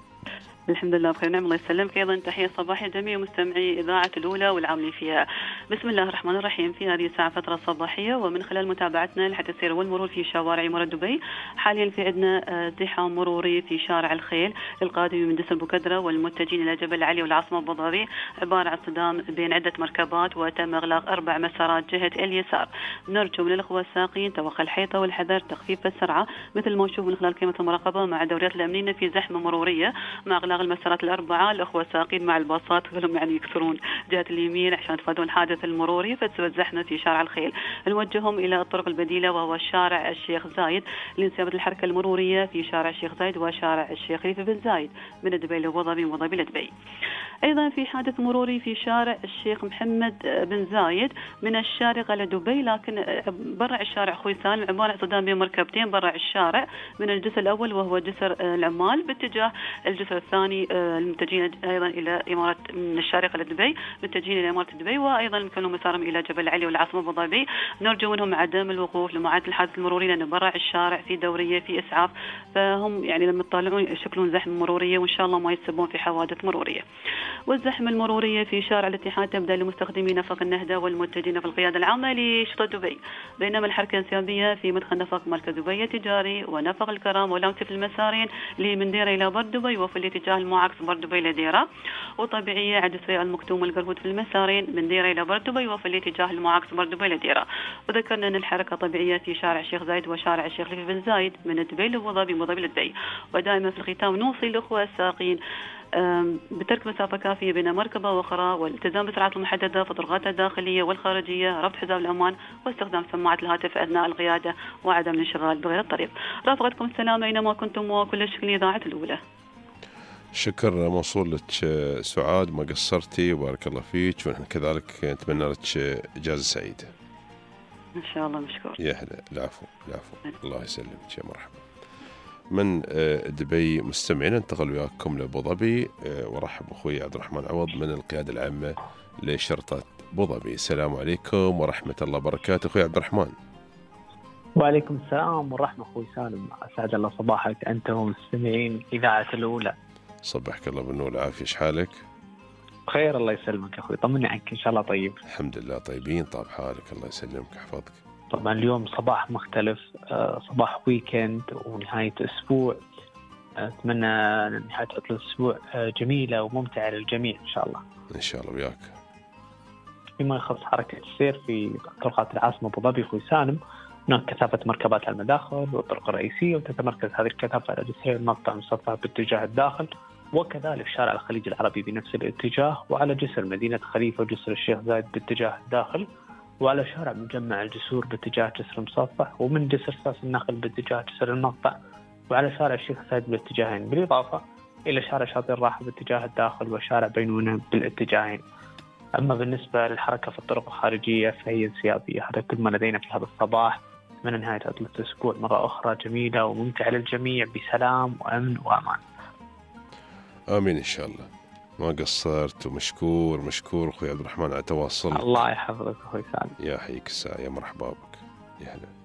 الحمد لله بخير نعم الله يسلمك. أيضا تحية صباحية جميع مستمعي إذاعة الأولى والعاملين فيها. بسم الله الرحمن الرحيم. في هذه الساعة فترة صباحية، ومن خلال متابعتنا لحد السير والمرور في شوارع إمارة دبي، حاليا في عندنا زحام مروري في شارع الخيل للقادمين من جسر بوكدرة والمتجهين إلى جبل علي والعاصمة أبو ظبي، عبارة عن صدام بين عدة مركبات، وتم إغلاق 4 مسارات جهة اليسار. نرجو من الأخوة الساقين توخى الحيطة والحذر، تخفيف السرعة مثل ما نشوف من خلال كاميرا المراقبة مع دوريات الأمنية في زحمة مرورية مع إغلاق المسارات الأربعة. الأخوة الساقين مع الباصات كلهم يعني يكثرون جهة اليمين عشان يتفادون الحادث المروري فتسبب زحمة في شارع الخيل. نوجههم إلى الطرق البديلة وهو شارع الشيخ زايد لانسيابة الحركة المرورية في شارع الشيخ زايد وشارع الشيخ خليفة بن زايد من دبي لأبو ظبي وأبو ظبي لدبي. أيضا في حادث مروري في شارع الشيخ محمد بن زايد من الشارقة لدبي، لكن برع الشارع أخوي سالم عبارة عن صدام بين مركبتين برع الشارع من الجسر الأول وهو جسر العمال باتجاه الجسر الثاني المتجهين أيضا إلى إمارة من الشارقة لدبي متجهين إلى إمارة دبي، وأيضا يمكنهم مسارهم إلى جبل علي والعاصمة أبو ظبي. نرجو منهم عدم الوقوف لمعادلة الحادث المروري لأن برع الشارع في دورية في إسعاف، فهم يعني لما يطالعون يشكلون زحمة مرورية وإن شاء الله ما يسببون في حوادث مرورية. والزحمة المرورية في شارع الاتحاد تبدأ لمستخدمي نفق النهدة والمتجهين في القيادة العامة لشرطة دبي، بينما الحركة الانسيابية في مدخل نفق مركز دبي التجاري ونفق الكرام والأمس في المسارين من ديرة إلى بر دبي وفي الاتجاه المعاكس بر دبي لديرة، وطبيعية عند سريع المكتوم والقرهود في المسارين من ديرة إلى بر دبي وفي الاتجاه المعاكس بر دبي لديرة. وذكرنا أن الحركة طبيعية في شارع الشيخ زايد وشارع الشيخ خليفة بن زايد من دبي لأبو ظبي وأبو ظبي لدبي. ودائما في الختام نوصي الأخوة الساقين بترك مسافة كافية بين مركبة وأخرى والالتزام بالسرعات المحددة في الطرقات الداخلية والخارجية، ربط حزام الأمان واستخدام سماعة الهاتف أثناء القيادة وعدم الانشغال بغير الطريق. رافقتكم السلام أينما كنتم وكل الشكر لإذاعة الأولى. شكر موصول لك سعاد، ما قصرتي وبارك الله فيك، ونحن كذلك نتمنى لك إجازة سعيدة إن شاء الله. مشكور يا هلا. العفو الله يسلمك يا مرحبا. من دبي مستمعين انتقل وياكم لأبو ظبي ورحب أخوي عبد الرحمن عوض من القيادة العامة لشرطة أبو ظبي. السلام عليكم ورحمة الله وبركاته أخوي عبد الرحمن. وعليكم السلام ورحمة أخوي سالم، أسعد الله صباحك أنت ومستمعين إذاعة الأولى. صبحك الله بالنور والعافية، إيش حالك؟ بخير الله يسلمك أخوي، طمني عنك إن شاء الله طيب. الحمد لله طيبين. طاب حالك الله يسلمك يحفظك. طبعا اليوم صباح مختلف، صباح ويكند ونهاية أسبوع، أتمنى نهاية عطلة الأسبوع جميلة وممتعة للجميع إن شاء الله. إن شاء الله وياك. فيما يخص حركة السير في طرقات العاصمة أبو ظبي أخوي سالم، هناك كثافة مركبات على المداخل والطرق الرئيسية، وتتمركز هذه الكثافة على جسر المقطع المصفح باتجاه الداخل، وكذلك شارع الخليج العربي بنفس الاتجاه، وعلى جسر مدينة خليفة وجسر الشيخ زايد باتجاه الداخل، وعلى شارع مجمع الجسور باتجاه جسر المصفح، ومن جسر ساس النخل باتجاه جسر المقطع، وعلى شارع الشيخ زايد بالاتجاهين، بالإضافة إلى شارع شاطئ الراحة باتجاه الداخل وشارع بينونة بالاتجاهين. أما بالنسبة للحركة في الطرق الخارجية فهي انسيابية. هذا كل ما لدينا في هذا الصباح. من نهاية عطلة الأسبوع مرة أخرى جميلة وممتعة للجميع بسلام وأمن وأمان. آمين إن شاء الله. ما قصرت ومشكور أخوي عبد الرحمن على تواصل. الله يحفظك أخوي سالم. يا حيك الساعة، يا مرحبا بك يا هلا.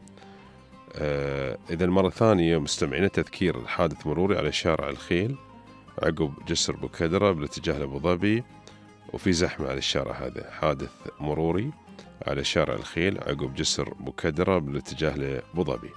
إذا مرة ثانية مستمعين تذكير الحادث مروري على شارع الخيل عقب جسر بوكدرة بالاتجاه لأبو ظبي، وفي زحمة على الشارع هذا. حادث مروري على شارع الخيل عقب جسر بوكدرة بالاتجاه لأبو ظبي،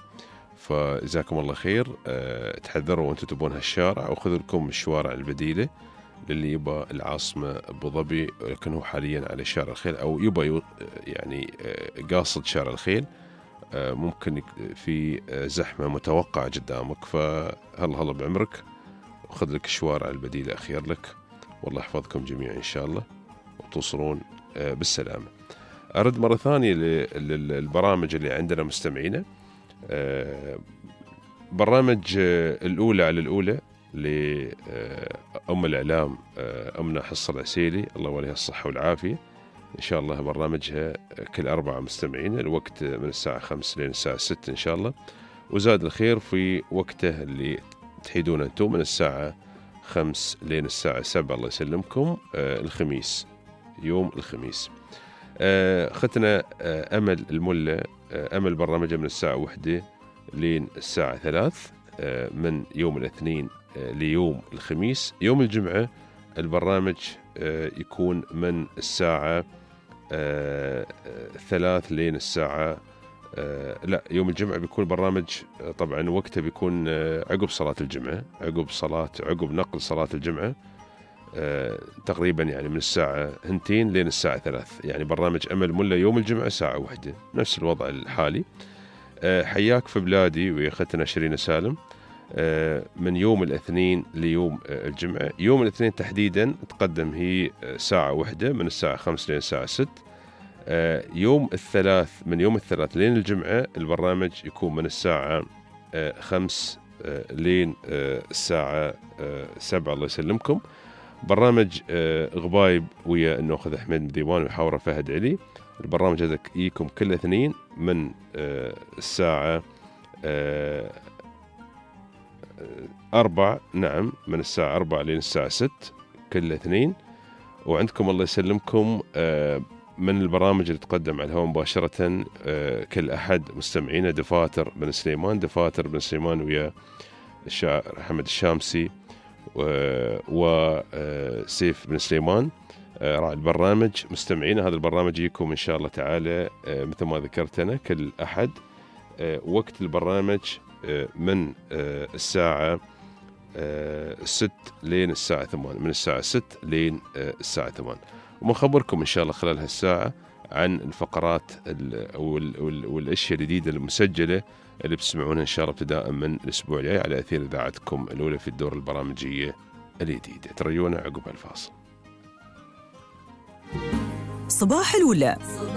فجزاكم الله خير. تحذروا وانتم تبون هالشارع وخذوا لكم الشوارع البديلة للي يبى العاصمة أبو ظبي لكن هو حاليا على شارع الخيل أو يبى يعني قاصد شارع الخيل، ممكن في زحمة متوقعة قدامك، فهلا بعمرك وخذ لك الشوارع البديلة أخير لك، والله يحفظكم جميعا إن شاء الله وتوصلون بالسلامة. أرد مرة ثانية للبرامج اللي عندنا مستمعينا. برامج الأولى على الأولى لأم الإعلام أمنا حصة العسيلي الله وليها الصحة والعافية، إن شاء الله برنامجها كل 4 مستمعين، الوقت من الساعة 5 لين الساعة 6 إن شاء الله، وزاد الخير في وقته اللي تحيدون أنتم من الساعة 5 لين الساعة 7 الله يسلمكم، الخميس يوم الخميس. ختنا أمل الملة أمل برنامجها من الساعة 1 لين الساعة 3 من يوم الاثنين ليوم الخميس. يوم الجمعة البرنامج يكون من الساعة 3 لين الساعة لا يوم الجمعة بيكون برنامج طبعا وقته بيكون عقب صلاة الجمعة، عقب نقل صلاة الجمعة تقريبا يعني من الساعة 2 لين الساعة 3، يعني برنامج أمل ملة يوم الجمعة ساعة 1 نفس الوضع الحالي. حياك في بلادي ويختنا شيرين سالم من يوم الاثنين ليوم الجمعة. يوم الاثنين تحديدا تقدم هي ساعة 1 من الساعة 5 لين الساعة 6. يوم الثلاث من يوم الثلاث لين الجمعة البرنامج يكون من الساعة 5 لين الساعة 7 الله يسلمكم. برنامج غبايب ويا الناخذ أحمد ديوان ويحاوره فهد علي. البرنامج هذا يجيكم كل اثنين من الساعة 4 نعم من الساعة 4 لين الساعة 6 كل اثنين. وعندكم الله يسلمكم من البرامج اللي تقدم على الهواء مباشرة كل أحد مستمعينا دفاتر بن سليمان ويا الشاعر حمد الشامسي وسيف بن سليمان راعي البرنامج. مستمعينا هذا البرنامج يجيكم إن شاء الله تعالى مثل ما ذكرت أنا كل أحد. وقت البرنامج من الساعة 6 لين الساعة 8 من الساعة 6 لين الساعة 8. ومخبركم إن شاء الله خلال هالساعة عن الفقرات والأشياء الجديدة المسجلة اللي بتسمعونها إن شاء الله ابتداء من الأسبوع الجاي على أثير إذاعتكم الأولى في الدور البرامجية الجديدة. تريونا عقب الفاصل. صباح الأولى.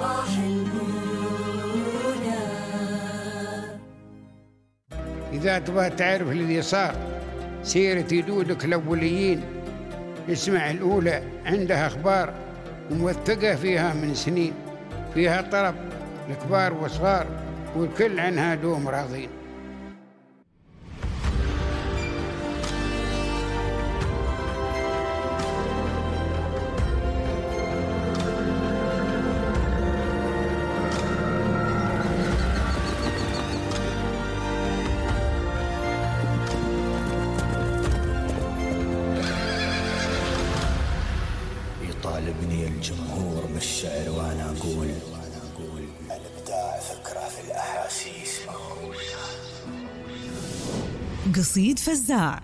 إذا تبغى تعرف الذي صار سيرة جدودك الأوليين اسمع الأولى، عندها أخبار موثقة فيها من سنين، فيها طرب الكبار والصغار والكل عنها دوم راضين. يطالبني الجمهور بالشعر وانا اقول الابداع فكره في الاحاسيس مغروسه. قصيد فزاع.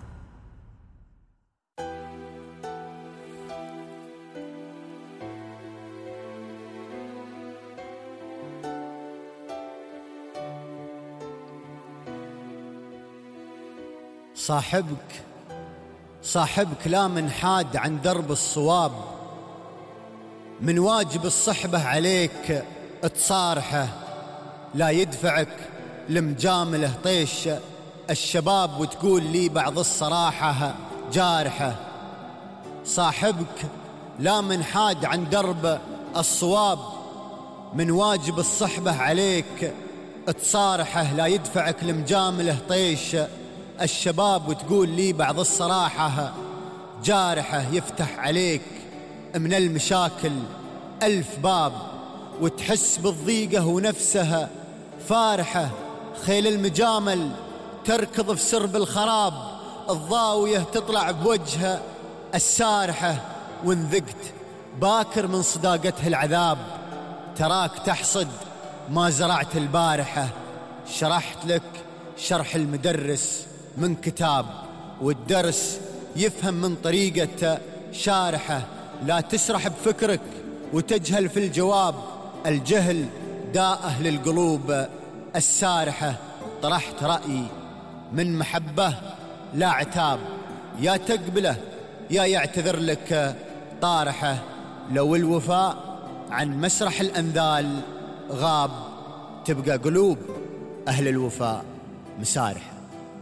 صاحبك لا منحاد عن درب الصواب، من واجب الصحبة عليك تصارحه، لا يدفعك لمجامله طيش الشباب وتقول لي بعض الصراحة جارحه. صاحبك لا منحاد عن درب الصواب، من واجب الصحبة عليك تصارحه، لا يدفعك لمجامله طيش الشباب وتقول لي بعض الصراحة جارحه. يفتح عليك من المشاكل 1000 باب وتحس بالضيقة ونفسها فارحة. خيل المجامل تركض في سرب الخراب، الضاوية تطلع بوجهها السارحة. وانذقت باكر من صداقتها العذاب، تراك تحصد ما زرعت البارحة. شرحت لك شرح المدرس من كتاب، والدرس يفهم من طريقة شارحة، لا تسرح بفكرك وتجهل في الجواب، الجهل داء أهل القلوب السارحة. طرحت رأيي من محبة لا عتاب، يا تقبله يا يعتذر لك طارحة. لو الوفاء عن مسرح الأنذال غاب، تبقى قلوب أهل الوفاء مسارحة.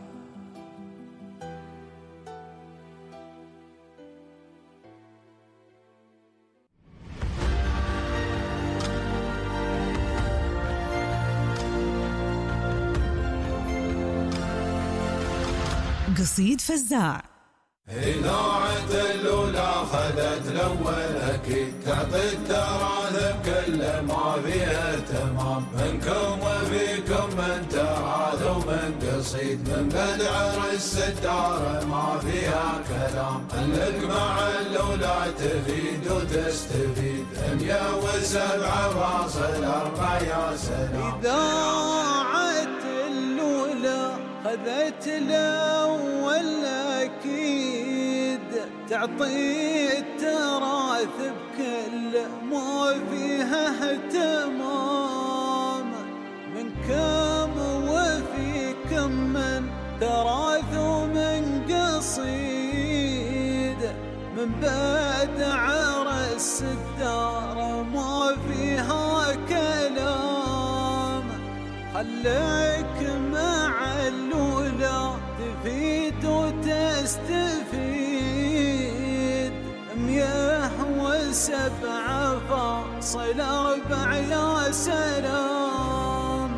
قصيد فزاع. إذاعة الأولى خذت الأول أكيد، تعطي التراث بكل ما فيها تمام، منكم وفيكم من تراث ومن قصيد، من بدعر الستار ما فيها كلام، خلك مع الأولى تفيد وتستفيد، 107.4 يا سلام. إذاعة الأولى خذت الأول أكيد، تعطي التراث بكل ما فيها اهتمام، من كم وفيكم من تراث ومن قصيد، من بدعر الستار ما فيها كلام، خليك مع الأولى تفيد وتستفيد، 107.4 يا سلام.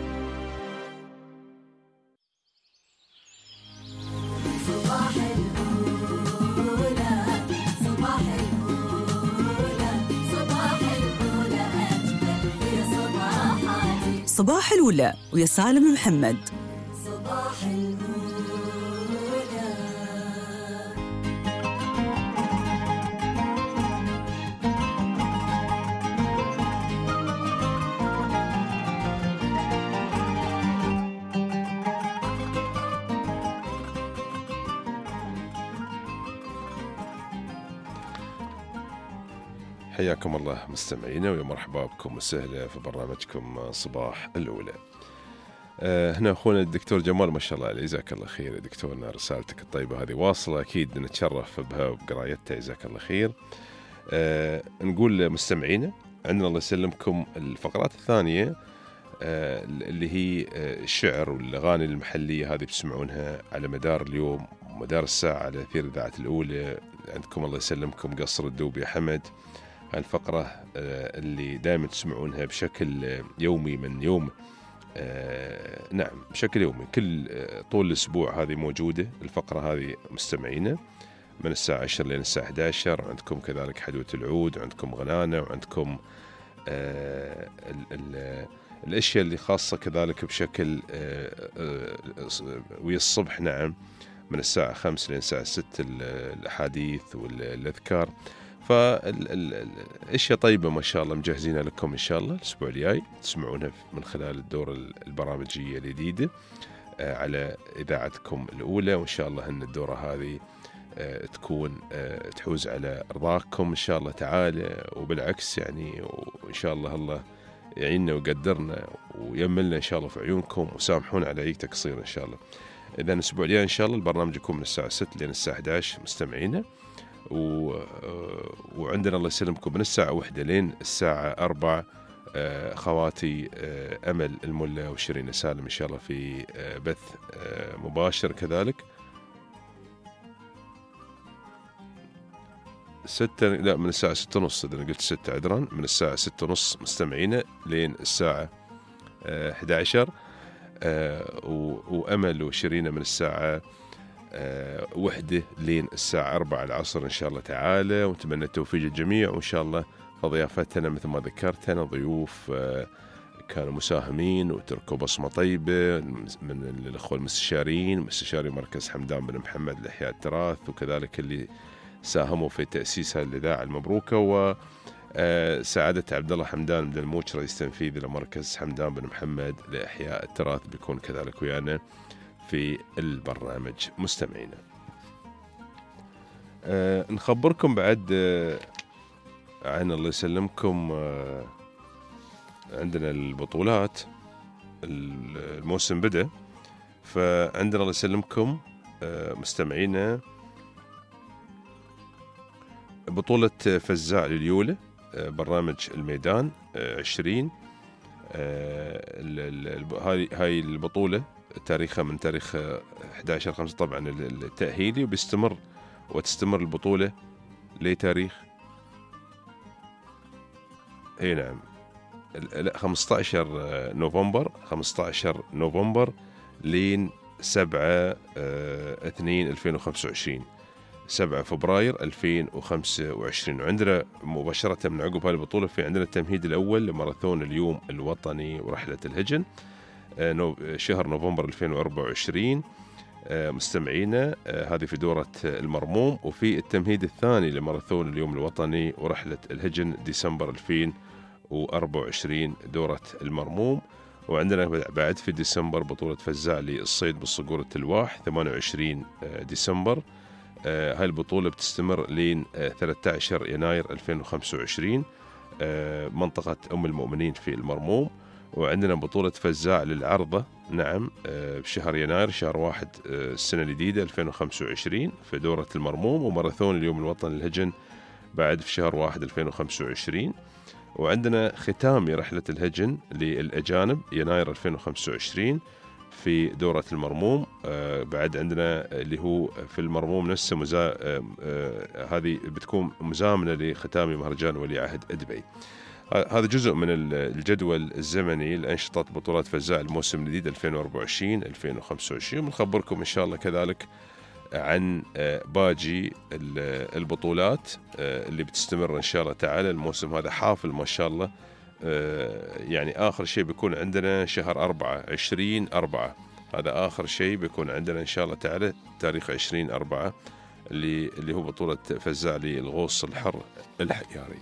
صباح الأولى صباح الأولى صباح الأولى أجمل في صباحاتي. صباح الأولى ويا سالم محمد. صباح الأولى. حياكم الله مستمعينا ويا مرحبا بكم وسهلا في برنامجكم صباح الأولى. هنا أخونا الدكتور جمال ما شاء الله عليه، جزاك الله خير يا دكتورنا، رسالتك الطيبة هذه واصلة أكيد نتشرف بها وبقرايتها، جزاك الله خير. نقول مستمعينا عندنا الله يسلمكم الفقرات الثانية اللي هي الشعر والأغاني المحلية، هذه بتسمعونها على مدار اليوم ومدار الساعة على أثير إذاعة الأولى. عندكم الله يسلمكم قصر الدوب يا حمد، هالفقرة اللي دائما تسمعونها بشكل يومي من يوم، نعم بشكل يومي كل طول الأسبوع هذه موجودة الفقرة هذه مستمعينا من الساعة 10 لين الساعة 11. عندكم كذلك حدوة العود، وعندكم غنانة، وعندكم الأشياء اللي خاصة كذلك بشكل ويا الصبح، نعم من الساعة 5 لين الساعة 6 الأحاديث والأذكار. فالأشياء طيبة ما شاء الله مجهزينها لكم إن شاء الله الأسبوع الجاي تسمعونها من خلال الدور البرامجية الجديدة على إذاعتكم الأولى، وإن شاء الله أن الدورة هذه تكون تحوز على رضاكم إن شاء الله تعالى، وبالعكس يعني وإن شاء الله الله يعيننا ويقدرنا ويملنا إن شاء الله في عيونكم، وسامحونا على أي تقصير إن شاء الله. إذا الأسبوع الجاي إن شاء الله البرنامج يكون من الساعة 6 لين الساعة 11 مستمعينا، وعندنا الله يسلمكم من الساعة 1 لين الساعة 4 خواتي أمل الملا وشيرين سالم إن شاء الله في بث مباشر كذلك. 6 لا من الساعة 6:30 إذا قلت 6 عذرا، من الساعة 6:30 مستمعينا لين الساعة 11، وأمل وشيرين من الساعة 1 لين الساعة 4 العصر إن شاء الله تعالى. ونتمنى التوفيق للجميع، وإن شاء الله ضيافتنا مثل ما ذكرتنا ضيوف كانوا مساهمين وتركوا بصمة طيبة من الأخوة المستشارين، مستشاري مركز حمدان بن محمد لإحياء التراث، وكذلك اللي ساهموا في تأسيس الإذاعة المبروكة، وسعادة عبد الله حمدان بن الموج رئيس تنفيذي لمركز حمدان بن محمد لإحياء التراث بيكون كذلك ويانا في البرنامج مستمعينا. نخبركم بعد عن الله يسلمكم عندنا البطولات. الموسم بدأ، فعندنا الله يسلمكم مستمعينا بطولة فزاع لليولة، برنامج الميدان 20. هاي البطولة تاريخها من تاريخ 11/5 طبعا التأهيلي، وتستمر البطولة لتاريخ نعم 15 نوفمبر لين 7/2/2025 7 فبراير 2025. وعندنا مباشرة من عقب هذه البطولة في عندنا التمهيد الأول لماراثون اليوم الوطني ورحلة الهجن شهر نوفمبر 2024 مستمعينا. هذه في دورة المرموم، وفي التمهيد الثاني لماراثون اليوم الوطني ورحلة الهجن ديسمبر 2024 دورة المرموم. وعندنا بعد في ديسمبر بطولة فزاع للصيد بالصقور التلواح 28 ديسمبر. هاي البطولة بتستمر لين 13 يناير 2025 منطقة أم المؤمنين في المرموم. وعندنا بطولة فزاع للعرضة نعم بشهر يناير شهر 1 السنة الجديدة 2025 في دورة المرموم. وماراثون اليوم الوطني للهجن بعد في شهر 1 2025. وعندنا ختام رحلة الهجن للأجانب يناير 2025 في دورة المرموم. بعد عندنا اللي هو في المرموم نفسه هذه بتكون مزامنة لختام مهرجان ولي عهد دبي. هذا جزء من الجدول الزمني لأنشطة بطولات فزاع الموسم الجديد 2024-2025. بنخبركم إن شاء الله كذلك عن باقي البطولات اللي بتستمر إن شاء الله تعالى. الموسم هذا حافل ما شاء الله، يعني آخر شيء بيكون عندنا شهر 4/20/4. هذا آخر شيء بيكون عندنا إن شاء الله تعالى تاريخ 20/4 اللي هو بطولة فزاع للغوص الحر الحياري.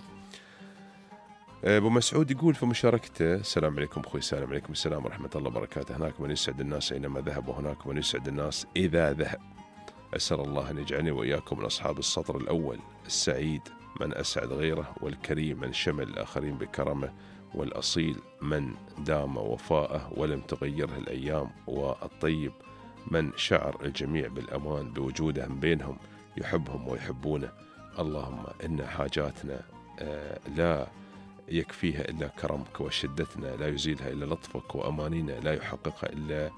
أبو مسعود يقول في مشاركته: السلام عليكم أخوي. السلام عليكم السلام ورحمة الله وبركاته. هناك من يسعد الناس أينما ذهب، وهناك من يسعد الناس إذا ذهب. أسأل الله أن يجعلني وإياكم من أصحاب السطر الأول السعيد من أسعد غيره، والكريم من شمل الآخرين بكرمه، والأصيل من دام وفاءه ولم تغيره الأيام، والطيب من شعر الجميع بالأمان بوجوده بينهم يحبهم ويحبونه. اللهم إن حاجاتنا لا يكفيها إلا كرمك، وشدتنا لا يزيلها إلا لطفك، وأمانينا لا يحققها إلا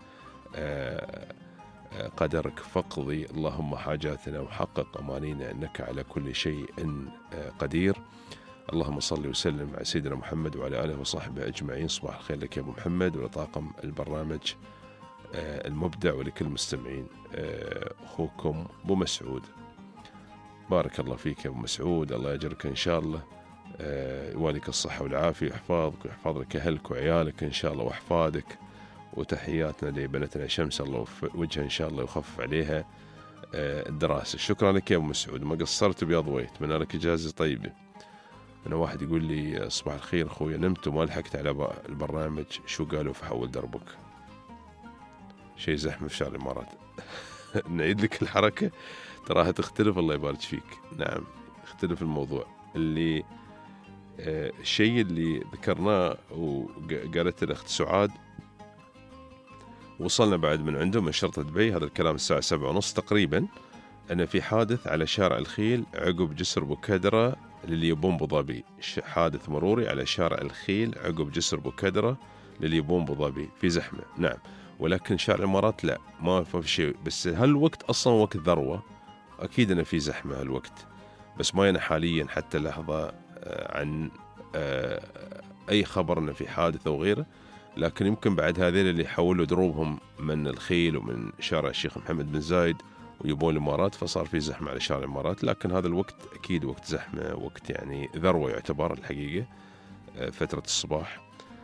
قدرك. فاقضي اللهم حاجاتنا وحقق أمانينا، إنك على كل شيء قدير. اللهم صل وسلم على سيدنا محمد وعلى آله وصحبه أجمعين. صباح الخير لك يا أبو محمد ولطاقم البرنامج المبدع، ولكل المستمعين. أخوكم أبو مسعود. بارك الله فيك يا أبو مسعود، الله يجرك إن شاء الله، يواليك الصحة والعافية، يحفظك ويحفظ لك أهلك وعيالك إن شاء الله وأحفادك. وتحياتنا لبنتنا شمس، الله وجهها إن شاء الله يخفف عليها الدراسة. شكرا لك يا أبو مسعود، ما قصرت وبيض ويت. من لك إجازة طيبة. أنا واحد يقول لي: صباح الخير أخويا، نمت وما لحقت على البرنامج، شو قالوا فحول دربك؟ شيء زحمة في شارع الإمارات. نعيد لك الحركة تراها تختلف. الله يبارك فيك. نعم اختلف الموضوع. اللي الشيء اللي ذكرناه وقالت الأخت سعاد وصلنا بعد من عندهم من شرطة دبي، هذا الكلام الساعة 7:30 تقريبا، أن في حادث على شارع الخيل عقب جسر بوكدرة لليبون بوظبي. حادث مروري على شارع الخيل عقب جسر بوكدرة لليبون بوظبي، في زحمة. نعم، ولكن شارع الإمارات لا، ما في شيء. بس هالوقت أصلا وقت ذروة، أكيد أن في زحمة هالوقت، بس ما أنا حاليا حتى لحظة عن أي خبر أن في حادث أو غيره. لكن يمكن بعد هذين اللي حولوا دروبهم من الخيل ومن شارع الشيخ محمد بن زايد ويبون الإمارات، فصار في زحمة على شارع الإمارات. لكن هذا الوقت أكيد وقت زحمة، وقت يعني ذروة يعتبر الحقيقة، فترة الصباح.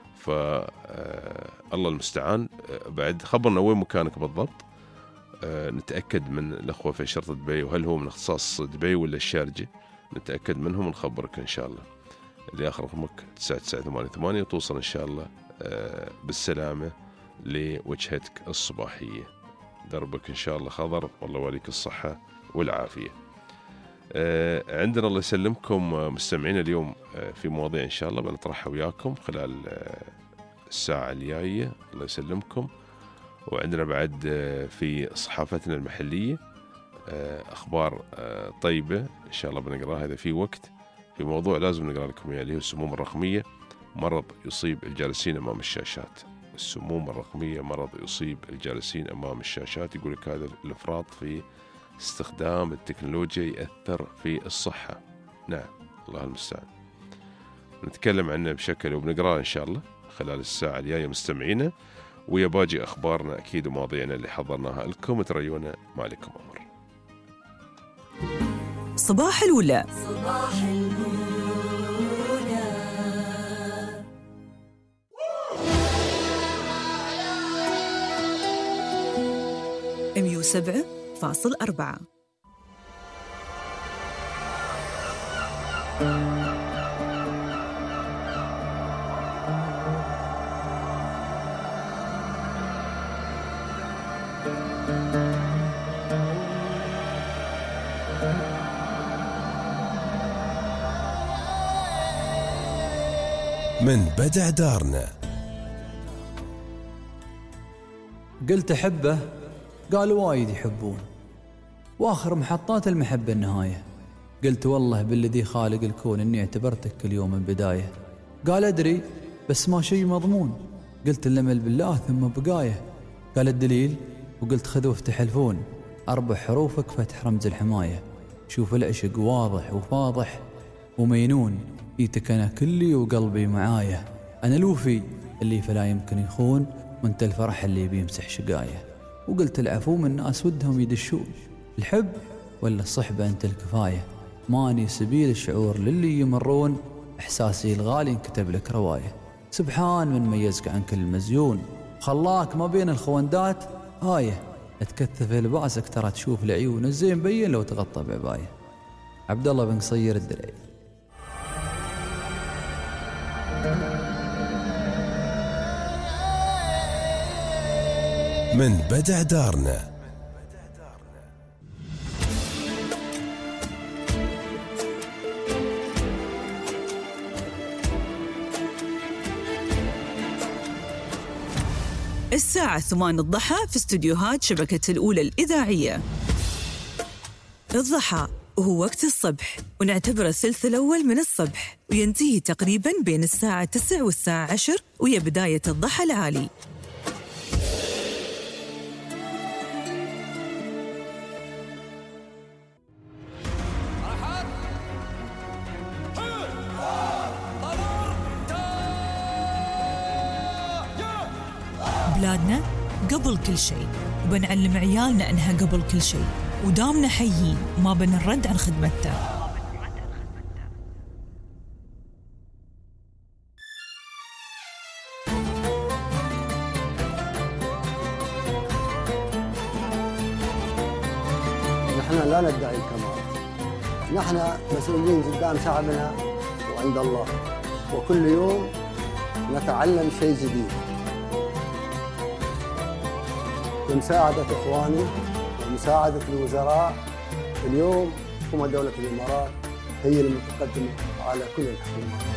فالله المستعان. بعد خبرنا وين مكانك بالضبط، نتأكد من الأخوة في شرطة دبي، وهل هو من اختصاص دبي ولا الشارجة، نتأكد منهم ونخبرك إن شاء الله. اللي آخر رقمك 9988 وتوصل إن شاء الله بالسلامة لوجهتك الصباحية. دربك إن شاء الله خضر، والله وليك الصحة والعافية. عندنا الله يسلمكم مستمعين اليوم في مواضيع إن شاء الله بنطرحها وياكم خلال الساعة الجاية الله يسلمكم. وعندنا بعد في صحافتنا المحلية أخبار طيبة إن شاء الله بنقراها إذا في وقت، في موضوع لازم نقرأ لكم إياه اللي هو السموم الرقمية، مرض يصيب الجالسين أمام الشاشات. السموم الرقمية مرض يصيب الجالسين أمام الشاشات. يقول لك هذا الإفراط في استخدام التكنولوجيا يأثر في الصحة. نعم الله المستعان، نتكلم عنه بشكل وبنقرأ إن شاء الله خلال الساعة الجاية مستمعينا، ويا باجي أخبارنا أكيد ومواضيعنا اللي حضرناها لكم. تريونا ما عليكم أمر. صباح الولا. صباح الولا. 107.4. من بدع دارنا. قلت أحبه قالوا وايد يحبون، وآخر محطات المحبة النهاية. قلت والله بالذي خالق الكون إني اعتبرتك كل يوم من بداية. قال أدري بس ما شيء مضمون. قلت الأمل بالله ثم بقاية. قال الدليل وقلت خذوا افتح الفون، 4 حروفك فتح رمز الحماية. شوف العشق واضح وفاضح ومينون، جيتك أنا كلي وقلبي معايا. أنا الوفي اللي فلا يمكن يخون، وانت الفرح اللي بيمسح شقاية. وقلت العفو من الناس ودهم يدشون، الحب ولا الصحبة انت الكفاية. ماني سبيل الشعور للي يمرون، إحساسي الغالي انكتب لك رواية. سبحان من ميزك عن كل مزيون، خلاك ما بين الخوندات آية. تكثف لباسك ترى تشوف العيون، الزين بين لو تغطى بعباية. عبد الله بن قصير الدرعي. من بدع دارنا. الساعة 8 الضحى في استديوهات شبكة الأولى الإذاعية. الضحى وهو وقت الصبح، ونعتبره الثلث الأول من الصبح، وينتهي تقريباً بين الساعة 9 والساعة 10، وهي بداية الضحى العالي. بلادنا قبل كل شيء، وبنعلم عيالنا أنها قبل كل شيء، ودامنا حيين ما بنرد عن خدمته. نحن لا ندعي الكمال، نحن مسؤولين قدام شعبنا وعند الله، وكل يوم نتعلم شيء جديد بمساعدة إخواني ومساعدة الوزراء. اليوم حكومة دولة الإمارات هي المتقدمة على كل الحكومات.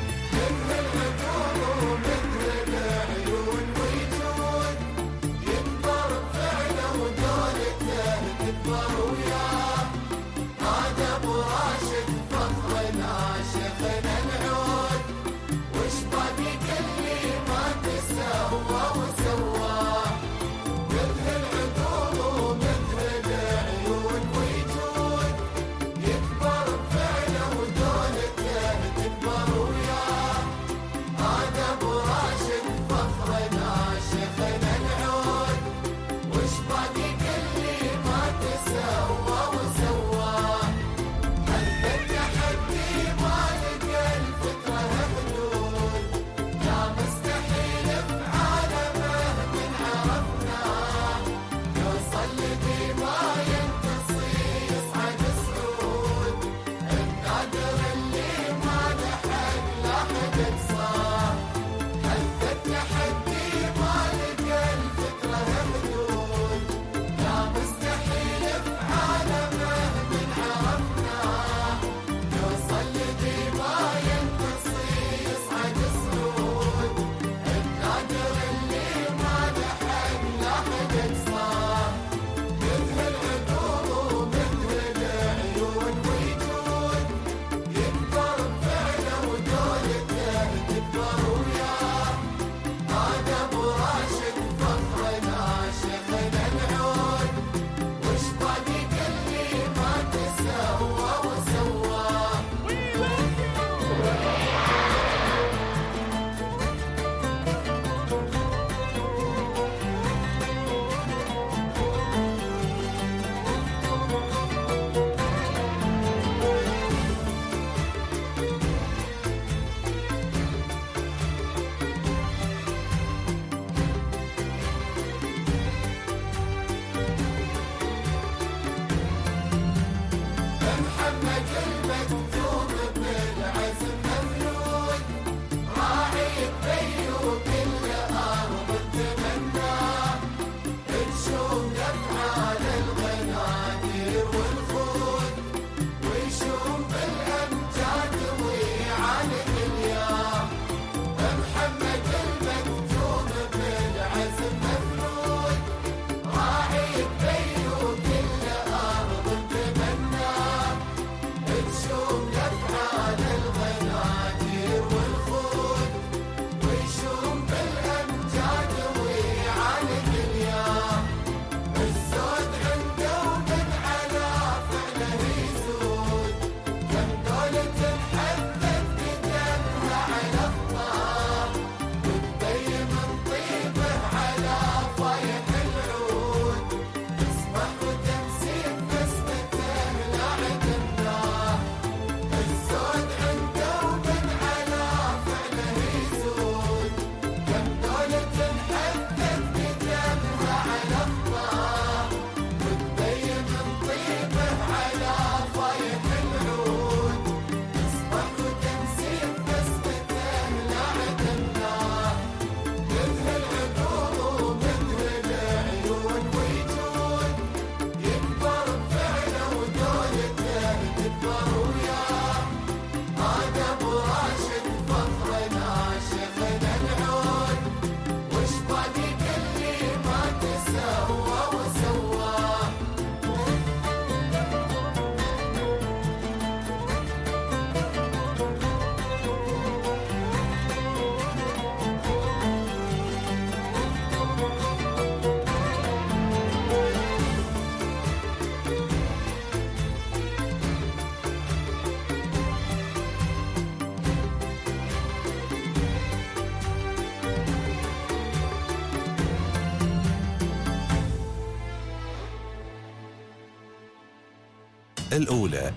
الأولى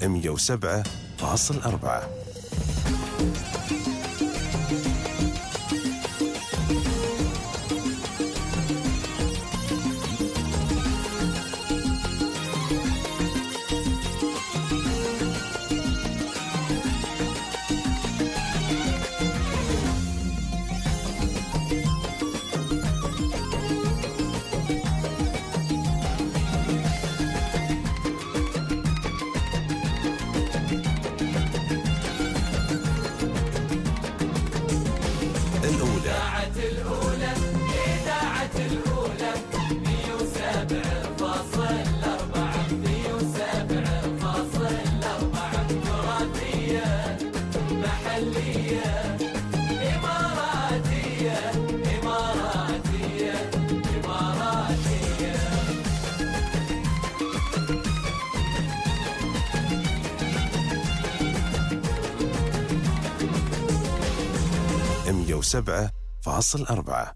107.4. وسبعة فاصل 4.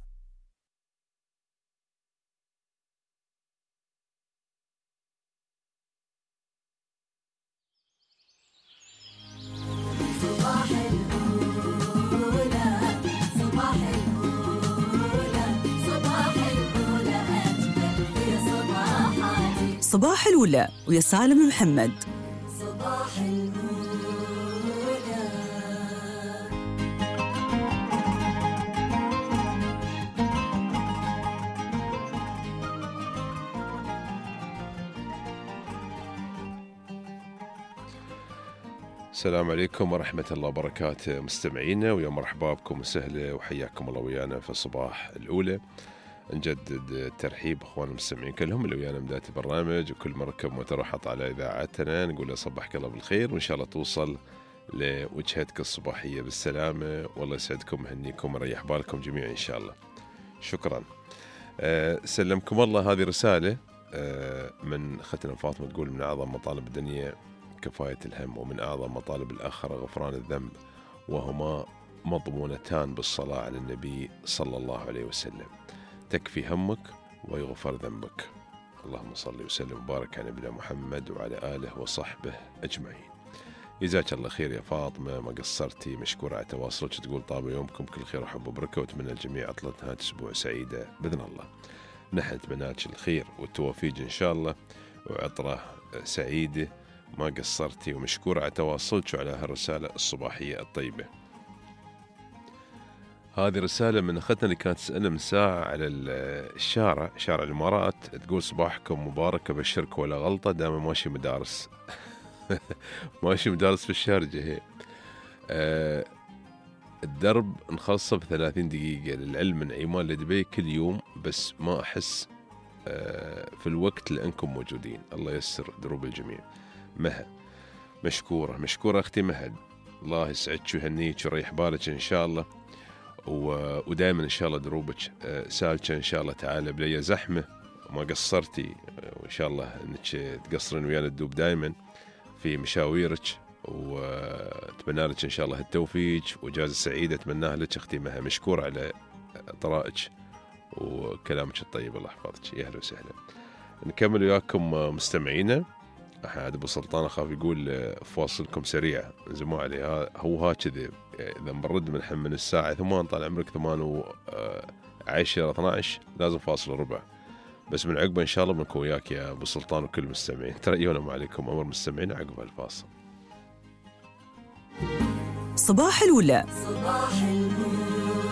صباح الأولى ويا سالم محمد. صباح الأولى. السلام عليكم ورحمة الله وبركاته مستمعينا، ويا مرحبا بكم وسهلا وحياكم الله ويانا في الصباح الأولى. نجدد الترحيب اخوان المستمعين كلهم اللي ويانا بداية البرنامج، وكل مركب مترحط على اذاعتنا نقول له صبحك الله بالخير، وان شاء الله توصل لوجهتك الصباحيه بالسلامه، والله يسعدكم ويهنيكم ويريح بالكم جميعا ان شاء الله. شكرا. سلمكم الله. هذه رساله من اختنا فاطمه تقول: من اعظم مطالب الدنيا كفايه الهم، ومن اعظم مطالب الاخره غفران الذنب، وهما مضمونتان بالصلاه على النبي صلى الله عليه وسلم. تكفي همك ويغفر ذنبك. اللهم صل وسلم وبارك على نبينا محمد وعلى آله وصحبه أجمعين. جزاك الله خير يا فاطمة، ما قصرتي، مشكورة على تواصلك. تقول طاب يومكم كل خير وحب وبركة، وأتمنى الجميع عطلة نهاية أسبوع سعيدة بإذن الله. نحن نتمنى لك الخير والتوفيق إن شاء الله، وعطرة سعيدة. ما قصرتي ومشكورة على تواصلك وعلى هالرسالة الصباحية الطيبة. هذه رسالة من أختنا اللي كانت تسألنا من ساعة على الشارع، شارع الإمارات. تقول: صباحكم مبارك، أبشرك ولا غلطة، دائما ماشي مدارس. ماشي مدارس في الشارجة هي. الدرب نخلصه ب30 دقيقة، للعلم من عمان لدبي كل يوم، بس ما أحس في الوقت لأنكم موجودين. الله يسر دروب الجميع. مهد، مشكورة أختي مهد، الله يسعدك ويهنيك ويريح بالك إن شاء الله، ودائما إن شاء الله دروبك سالكة إن شاء الله تعالى، بلي زحمة ما قصرتي، وإن شاء الله إنك تقصرين ويانا الدوب دائما في مشاويرك، وأتمنى لك إن شاء الله التوفيق وإجازة سعيدة أتمناها لك أختي مها. مشكورة على طرائك وكلامك الطيب، الله يحفظك. يا أهلا وسهلا. نكمل وياكم مستمعينا. أحد أبو سلطان أخاف يقول فواصلكم سريعة زمان عليه، هو هكذا إذا بنرد من الساعة 8 طال عمرك 8 و10 12 لازم فاصل ربع، بس من عقبه إن شاء الله بنكون وياك يا أبو سلطان وكل المستمعين. ترى ما عليكم أمر مستمعين عقب الفاصل. صباح الأولى. صباح الأولى.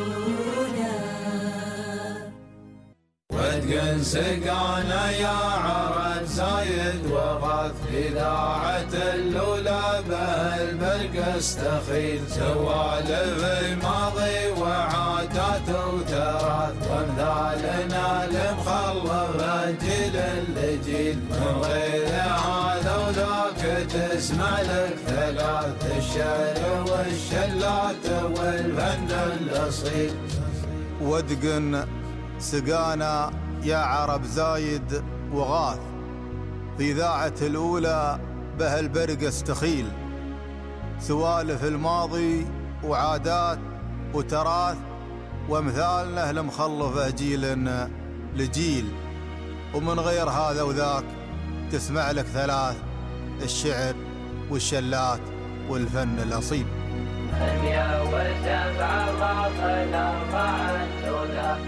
وتقن سقانا يا عرب زايد وغاث، إذاعة الأولى بالبرق استخيل، سوالف الماضي وعادات وتراث، وامثالنا المخلف جيل لجيل، من غير هذا وذاك تسمع لك ثلاث، الشعر والشلات والفن الأصيل. وتقن سقانا يا عرب زايد وغاث، في إذاعة الأولى به البرق استخيل، سوالف الماضي وعادات وتراث، وامثالنا المخلفة جيل لجيل، ومن غير هذا وذاك تسمع لك ثلاث، الشعر والشلات والفن الأصيل. يا وسبع الراس الأربعة الأولى.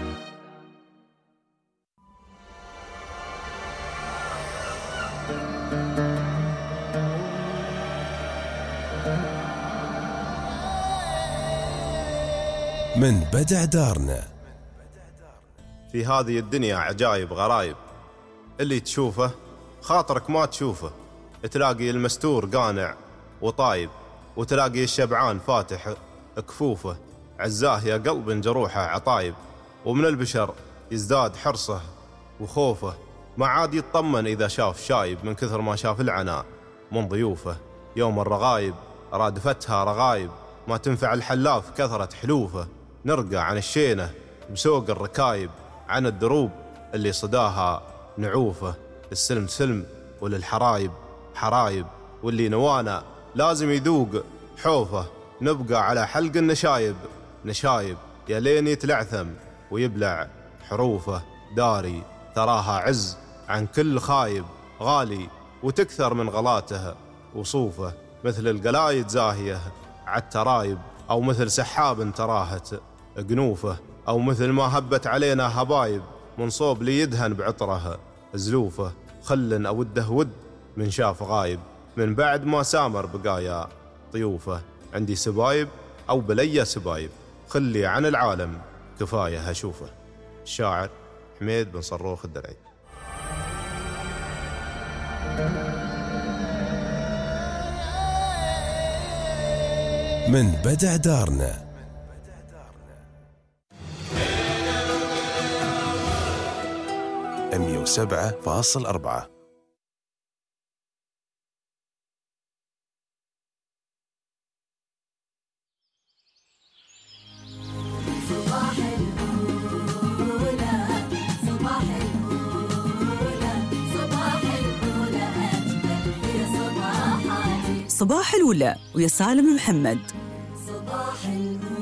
من بدع دارنا. في هذه الدنيا عجايب غرايب، اللي تشوفه خاطرك ما تشوفه. تلاقي المستور قانع وطايب، وتلاقي الشبعان فاتح كفوفه. عزاه يا قلب جروحه عطايب، ومن البشر يزداد حرصه وخوفه. ما عاد يطمن إذا شاف شايب، من كثر ما شاف العناء من ضيوفه. يوم الرغايب رادفتها رغايب، ما تنفع الحلاف كثرة حلوفه. نرقى عن الشينة بسوق الركايب، عن الدروب اللي صداها نعوفه. السلم سلم وللحرايب حرايب، واللي نوانا لازم يذوق حوفه. نبقى على حلق النشايب نشايب، يا لين يتلعثم ويبلع حروفه. داري تراها عز عن كل خايب، غالي وتكثر من غلاته وصوفه. مثل القلايد زاهية عالترايب، أو مثل سحاب تراهت قنوفه. أو مثل ما هبت علينا هبايب، من صوب ليدهن بعطره زلوفه. خل أوده ود من شاف غايب، من بعد ما سامر بقايا طيوفه. عندي سبايب أو بلي سبايب، خلي عن العالم كفاية هشوفه. الشاعر حميد بن صروخ الدرعي. من بدع دارنا. 107.4. صباح الأولى ويا سالم محمد. صباح الأولى.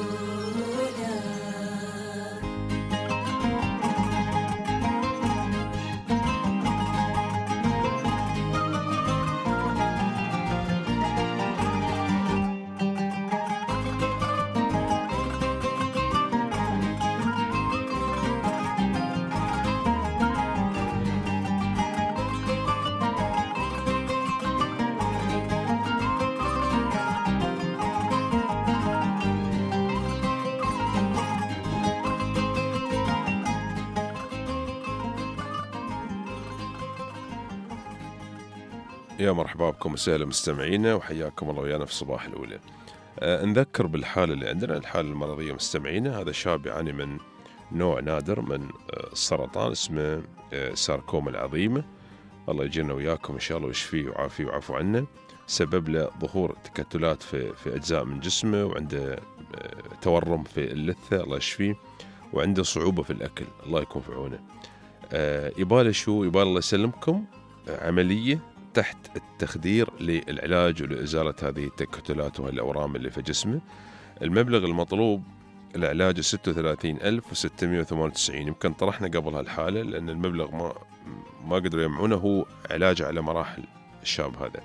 يا مرحبا بكم وسهلا مستمعينا، وحياكم الله ويانا في صباح الأولى. نذكر بالحالة اللي عندنا، الحالة المرضية مستمعينا. هذا شاب يعاني من نوع نادر من السرطان اسمه ساركوما العظيمة. الله يجينا وياكم إن شاء الله ويشفيه ويعافيه ويعفو عنه. سبب له ظهور تكتلات في أجزاء من جسمه، وعنده تورم في اللثة الله يشفيه، وعنده صعوبة في الأكل الله يكون في عونه. يباله شو؟ يباله الله يسلمكم عملية تحت التخدير للعلاج ولإزالة هذه التكتلات وهالأورام اللي في جسمه. المبلغ المطلوب العلاج 36,698. يمكن طرحنا قبل هالحالة لأن المبلغ ما قدروا يجمعونه، هو علاج على مراحل الشاب هذا.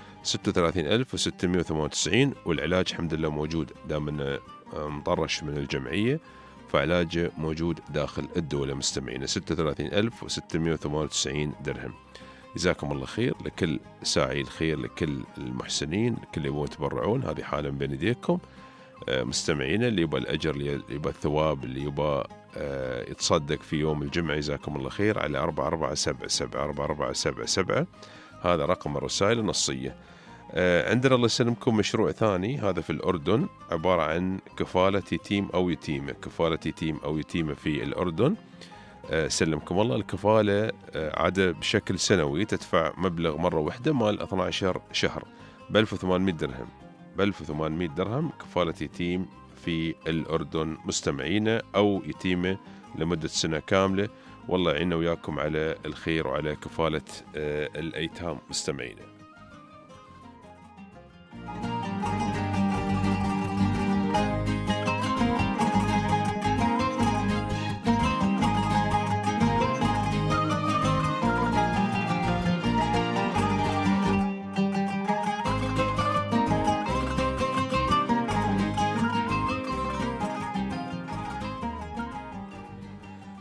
36,698 والعلاج الحمد لله موجود، دام انه مطرش من الجمعية فعلاجه موجود داخل الدولة مستمعين. 36,698 درهم. جزاكم الله خير لكل ساعي الخير، لكل المحسنين، لكل اللي يبغون يتبرعون. هذه حالة من بين يديكم مستمعين. اللي يبغى الأجر، اللي يبغى الثواب، اللي يبغى يتصدق في يوم الجمعة، جزاكم الله خير، على 4477 4477. هذا رقم الرسائل النصية. عندنا الله يسلمكم مشروع ثاني، هذا في الأردن، عبارة عن كفالة يتيم أو يتيمة. كفالة يتيم أو يتيمة في الأردن. سلمكم الله. الكفالة عادة بشكل سنوي، تدفع مبلغ مرة واحدة مال 12 شهر ب 1800 درهم. ب 1800 درهم كفالة يتيم في الأردن مستمعين، أو يتيمة لمدة سنة كاملة. والله يعيننا وياكم على الخير وعلى كفالة الأيتام مستمعين.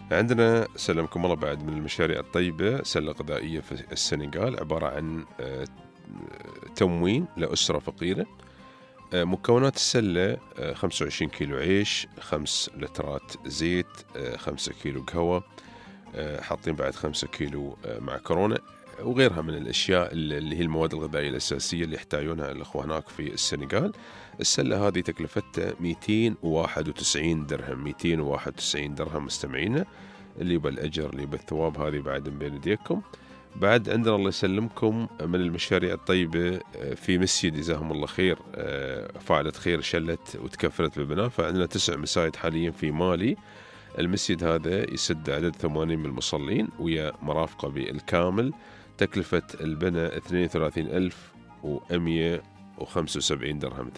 عندنا سلمكم الله بعد من المشاريع الطيبة سلة غذائية في السنغال، عبارة عن تموين لأسرة فقيرة. مكونات السلة 25 كيلو عيش، 5 لترات زيت، 5 كيلو قهوة، حاطين بعد 5 كيلو معكرونة وغيرها من الأشياء اللي هي المواد الغذائية الأساسية اللي يحتاجونها الأخوة هناك في السنغال. السلة هذه تكلفتها 291 درهم، 291 درهم مستمعينا، اللي يبى الأجر اللي يبى الثواب هذه بعد من بين يديكم. بعد عندنا الله يسلمكم من المشاريع الطيبة في مسجد جزاهم الله خير، فعلة خير شلت وتكفلت بالبناء، فعندنا 9 مساجد حاليا في مالي. المسجد هذا يسد عدد 80 من المصلين ويا مرافقة بالكامل. تكلفة البناء 32,175 درهم،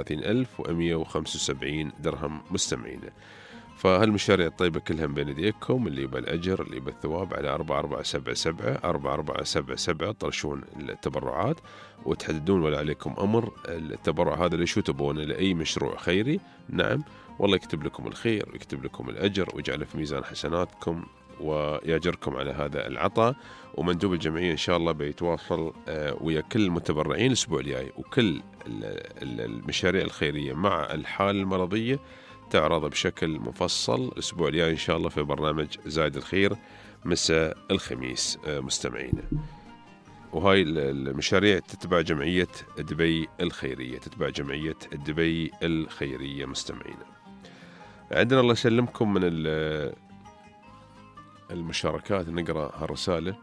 32,175 درهم مستمعين. فهالمشاريع الطيبة كلها بين يديكم، اللي يبى الأجر اللي يبى الثواب على 4477 4477 طرشون التبرعات وتحددون ولا عليكم أمر التبرع هذا لشو تبونه، لأي مشروع خيري. نعم والله يكتب لكم الخير ويكتب لكم الأجر ويجعله في ميزان حسناتكم ويأجركم على هذا العطاء. ومندوب الجمعية إن شاء الله بيتواصل ويا كل المتبرعين الأسبوع الجاي، وكل المشاريع الخيرية مع الحالة المرضية تعرض بشكل مفصل الأسبوع الجاي إن شاء الله في برنامج زايد الخير مساء الخميس مستمعين. وهاي المشاريع تتبع جمعية دبي الخيرية، تتبع جمعية دبي الخيرية مستمعين. عندنا الله يسلمكم من المشاركات، نقرأ هالرسالة.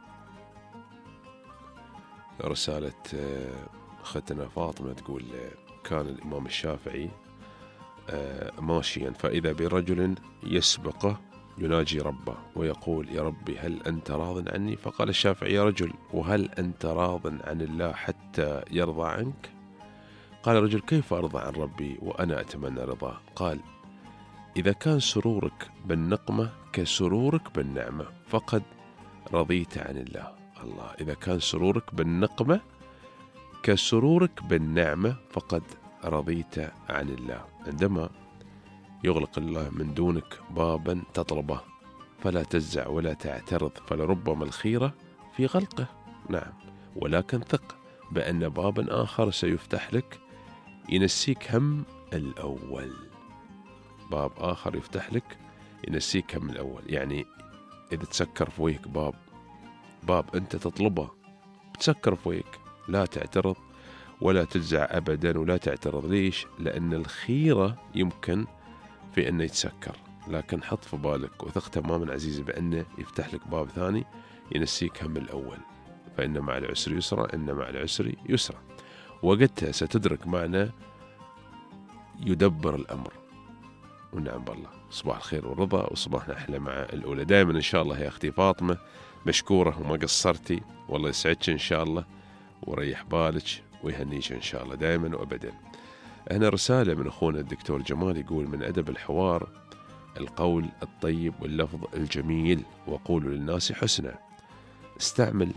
رسالة أختنا فاطمة تقول: كان الإمام الشافعي ماشيا فإذا برجل يسبقه يناجي ربه ويقول: يا ربي هل أنت راض عني؟ فقال الشافعي: يا رجل وهل أنت راض عن الله حتى يرضى عنك؟ قال الرجل: كيف أرضى عن ربي وأنا أتمنى رضاه؟ قال: إذا كان سرورك بالنقمة كسرورك بالنعمة فقد رضيت عن الله. الله، إذا كان سرورك بالنقمة كسرورك بالنعمة فقد رضيت عن الله. عندما يغلق الله من دونك بابا تطلبه فلا تزع ولا تعترض، فلربما الخيرة في غلقه. نعم، ولكن ثق بأن بابا آخر سيفتح لك ينسيك هم الأول. باب آخر يفتح لك ينسيك هم الأول. يعني إذا تسكر في وجهك باب أنت تطلبه تسكر في وجهك، لا تعترض ولا تجزع أبدا ولا تعترض. ليش؟ لأن الخيرة يمكن في أنه يتسكر، لكن حط في بالك وثق تماما عزيزي بأنه يفتح لك باب ثاني ينسيك هم الأول. فإن مع العسر يسرا، إن مع العسر يسرا. وقتها ستدرك معنى يدبر الأمر. ونعم بالله. صباح الخير والرضا وصباحنا أحلى مع الأولى. دائما إن شاء الله يا أختي فاطمة مشكورة وما قصرتي، والله يسعدك إن شاء الله وريح بالك ويهنيك إن شاء الله دائما وأبدا. هنا رسالة من أخونا الدكتور جمال يقول: من أدب الحوار القول الطيب واللفظ الجميل، وقولوا للناس حسنا. استعمل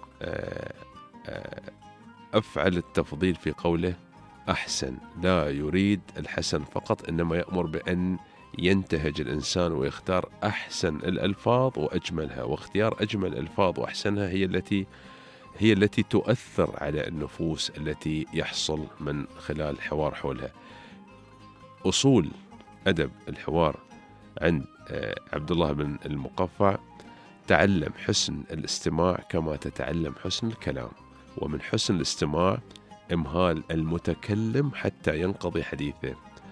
أفعل التفضيل في قوله أحسن، لا يريد الحسن فقط، إنما يأمر بأن ينتهج الإنسان ويختار أحسن الألفاظ وأجملها، واختيار أجمل الألفاظ وأحسنها هي التي تؤثر على النفوس التي يحصل من خلال الحوار حولها. أصول أدب الحوار عند عبد الله بن المقفع: تعلم حسن الاستماع كما تتعلم حسن الكلام، ومن حسن الاستماع إمهال المتكلم حتى ينقضي حديثه،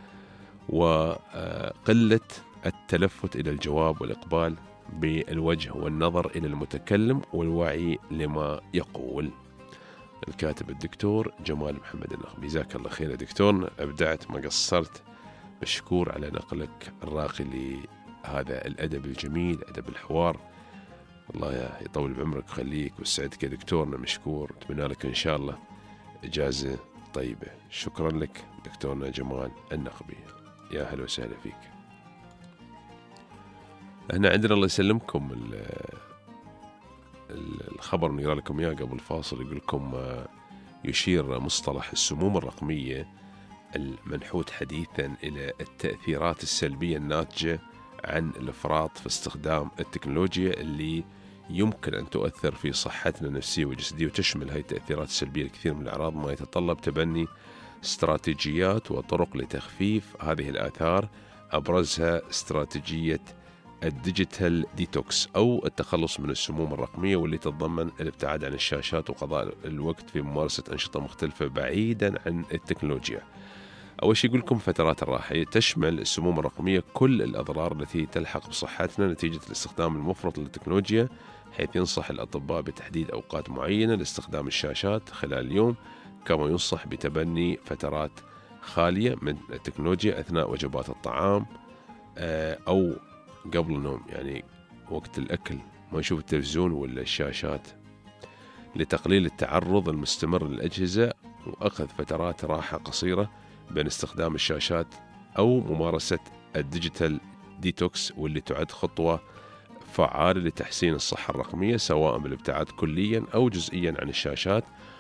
وقلة التلفت إلى الجواب والإقبال بالوجه والنظر إلى المتكلم والوعي لما يقول. الكاتب الدكتور جمال محمد النخبي. جزاك الله خير يا دكتور، أبدعت ما قصرت. مشكور على نقلك الراقي لهذا الأدب الجميل، أدب الحوار. الله يطول بعمرك ويخليك ويسعدك يا دكتورنا. مشكور، أتمنى لك إن شاء الله إجازة طيبة. شكرا لك دكتورنا جمال النخبي، يا هلا وسهلا فيك. هنا عندنا الله يسلمكم الخبر نقرأ لكم إياه قبل الفاصل. يقول لكم: يشير مصطلح السموم الرقمية المنحوت حديثا إلى التأثيرات السلبية الناتجة عن الإفراط في استخدام التكنولوجيا اللي يمكن أن تؤثر في صحتنا النفسية والجسدية، وتشمل هذه التأثيرات السلبية الكثير من الأعراض، ما يتطلب تبني استراتيجيات وطرق لتخفيف هذه الآثار، أبرزها استراتيجية الديجيتال ديتوكس أو التخلص من السموم الرقمية، واللي تتضمن الابتعاد عن الشاشات وقضاء الوقت في ممارسة أنشطة مختلفة بعيدا عن التكنولوجيا. أول شيء يقول لكم فترات الراحة، تشمل السموم الرقمية كل الأضرار التي تلحق بصحتنا نتيجة الاستخدام المفرط للتكنولوجيا، حيث ينصح الأطباء بتحديد أوقات معينة لاستخدام الشاشات خلال اليوم، كما ينصح بتبني فترات خالية من التكنولوجيا أثناء وجبات الطعام أو قبل النوم، يعني وقت الأكل ما نشوف التلفزيون ولا الشاشات، لتقليل التعرض المستمر للأجهزة، وأخذ فترات راحة قصيرة بين استخدام الشاشات أو ممارسة الديجيتال ديتوكس، واللي تعد خطوة فعالة لتحسين الصحة الرقمية، سواء بالابتعاد كليا أو جزئيا عن الشاشات،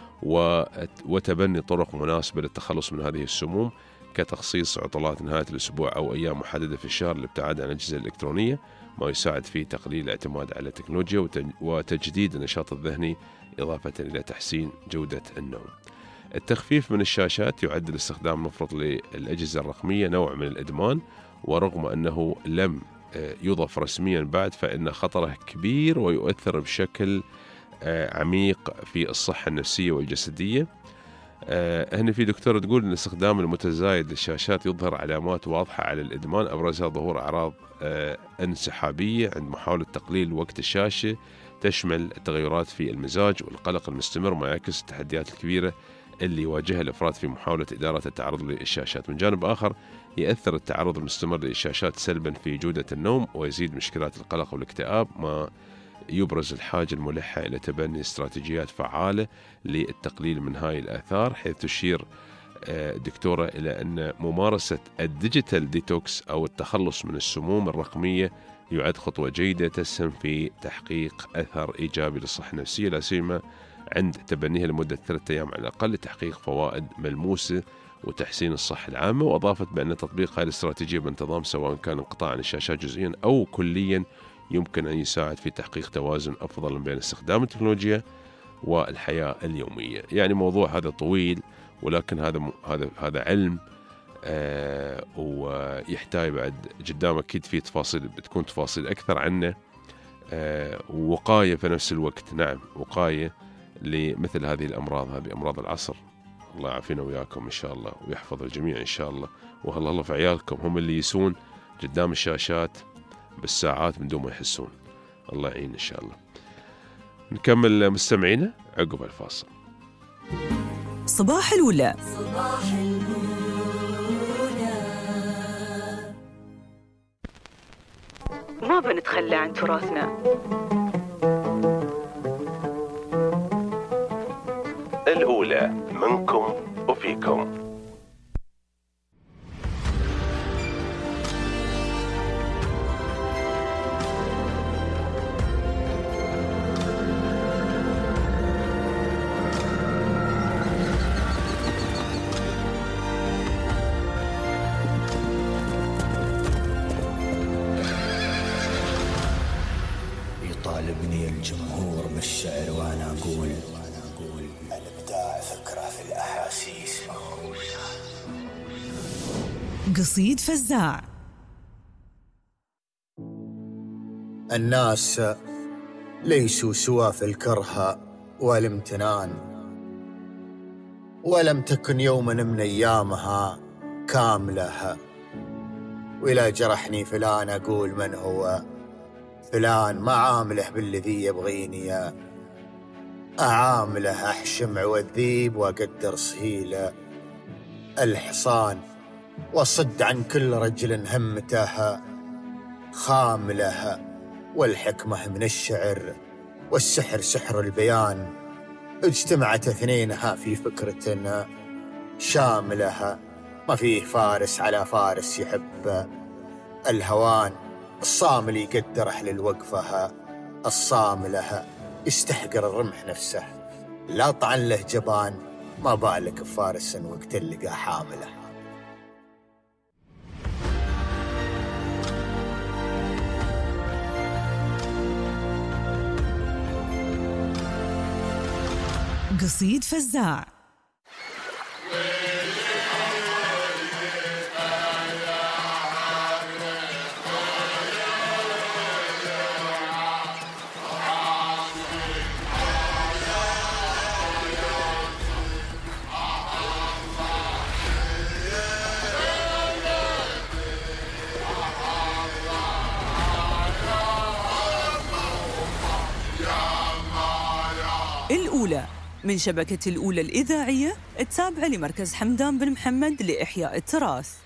وتبني طرق مناسبة للتخلص من هذه السموم، كتخصيص عطلات نهاية الأسبوع أو أيام محددة في الشهر للابتعاد عن الأجهزة الإلكترونية، ما يساعد في تقليل الاعتماد على التكنولوجيا وتجديد النشاط الذهني، إضافة إلى تحسين جودة النوم. التخفيف من الشاشات يعد الاستخدام المفرط للأجهزة الرقمية نوع من الإدمان، ورغم أنه لم يضف رسميا بعد، فإن خطره كبير ويؤثر بشكل عميق في الصحة النفسية والجسدية. هنا في دكتورة تقول أن الاستخدام المتزايد للشاشات يظهر علامات واضحة على الإدمان، أبرزها ظهور أعراض انسحابية عند محاولة تقليل وقت الشاشة، تشمل التغيرات في المزاج والقلق المستمر، ما يعكس التحديات الكبيرة اللي يواجهها الأفراد في محاولة إدارة التعرض للشاشات. من جانب آخر، يأثر التعرض المستمر للشاشات سلبا في جودة النوم، ويزيد مشكلات القلق والاكتئاب، ما يبرز الحاجة الملحة إلى تبني استراتيجيات فعالة للتقليل من هاي الآثار، حيث تشير الدكتورة إلى أن ممارسة الديجيتال ديتوكس أو التخلص من السموم الرقمية يعد خطوة جيدة تسهم في تحقيق أثر إيجابي للصحة النفسية، لا سيما عند تبنيها لمدة 3 أيام على الأقل، لتحقيق فوائد ملموسة وتحسين الصحة العامة. وأضافت بأن تطبيق هذه الاستراتيجية بانتظام، سواء كان انقطاع عن الشاشات جزئيا أو كليا، يمكن أن يساعد في تحقيق توازن أفضل بين استخدام التكنولوجيا والحياة اليومية. يعني موضوع هذا طويل، ولكن هذا علم ويحتاج بعد قدام أكيد في تفاصيل، بتكون تفاصيل أكثر عنه، ووقاية في نفس الوقت. نعم، وقاية لمثل هذه الأمراض، هذه أمراض العصر. الله يعافينا وياكم إن شاء الله، ويحفظ الجميع إن شاء الله. وهلا الله في عيالكم، هم اللي يسون قدام الشاشات بالساعات من دون ما يحسون. الله يعين إن شاء الله. نكمل مستمعينا عقب الفاصل. صباح الولا. صباح الولا. ما بنتخلى عن تراثنا. الأولى منكم وفيكم. يطالبني الجمهور بالشعر وانا اقول الابداع فكره في الاحاسيس. قصيد فزاع. الناس ليسوا سوى في الكره والامتنان، ولم تكن يوما من ايامها كامله، ولا جرحني فلان اقول من هو فلان، ما عامله بالذي يبغيني أعامله، أحشم عوذيب وأقدر صهيل الحصان، وصد عن كل رجل همته خامله، والحكمة من الشعر والسحر سحر البيان، اجتمعت اثنينها في فكرة شاملة، ما فيه فارس على فارس يحب الهوان، الصامل يقدر أهل الوقفة الصاملة، يستحقر الرمح نفسه لا طعن له جبان، ما بالك فارس وقت لقى حامله. قصيد فزاع. الأولى من شبكة الأولى الإذاعية التابعة لمركز حمدان بن محمد لإحياء التراث.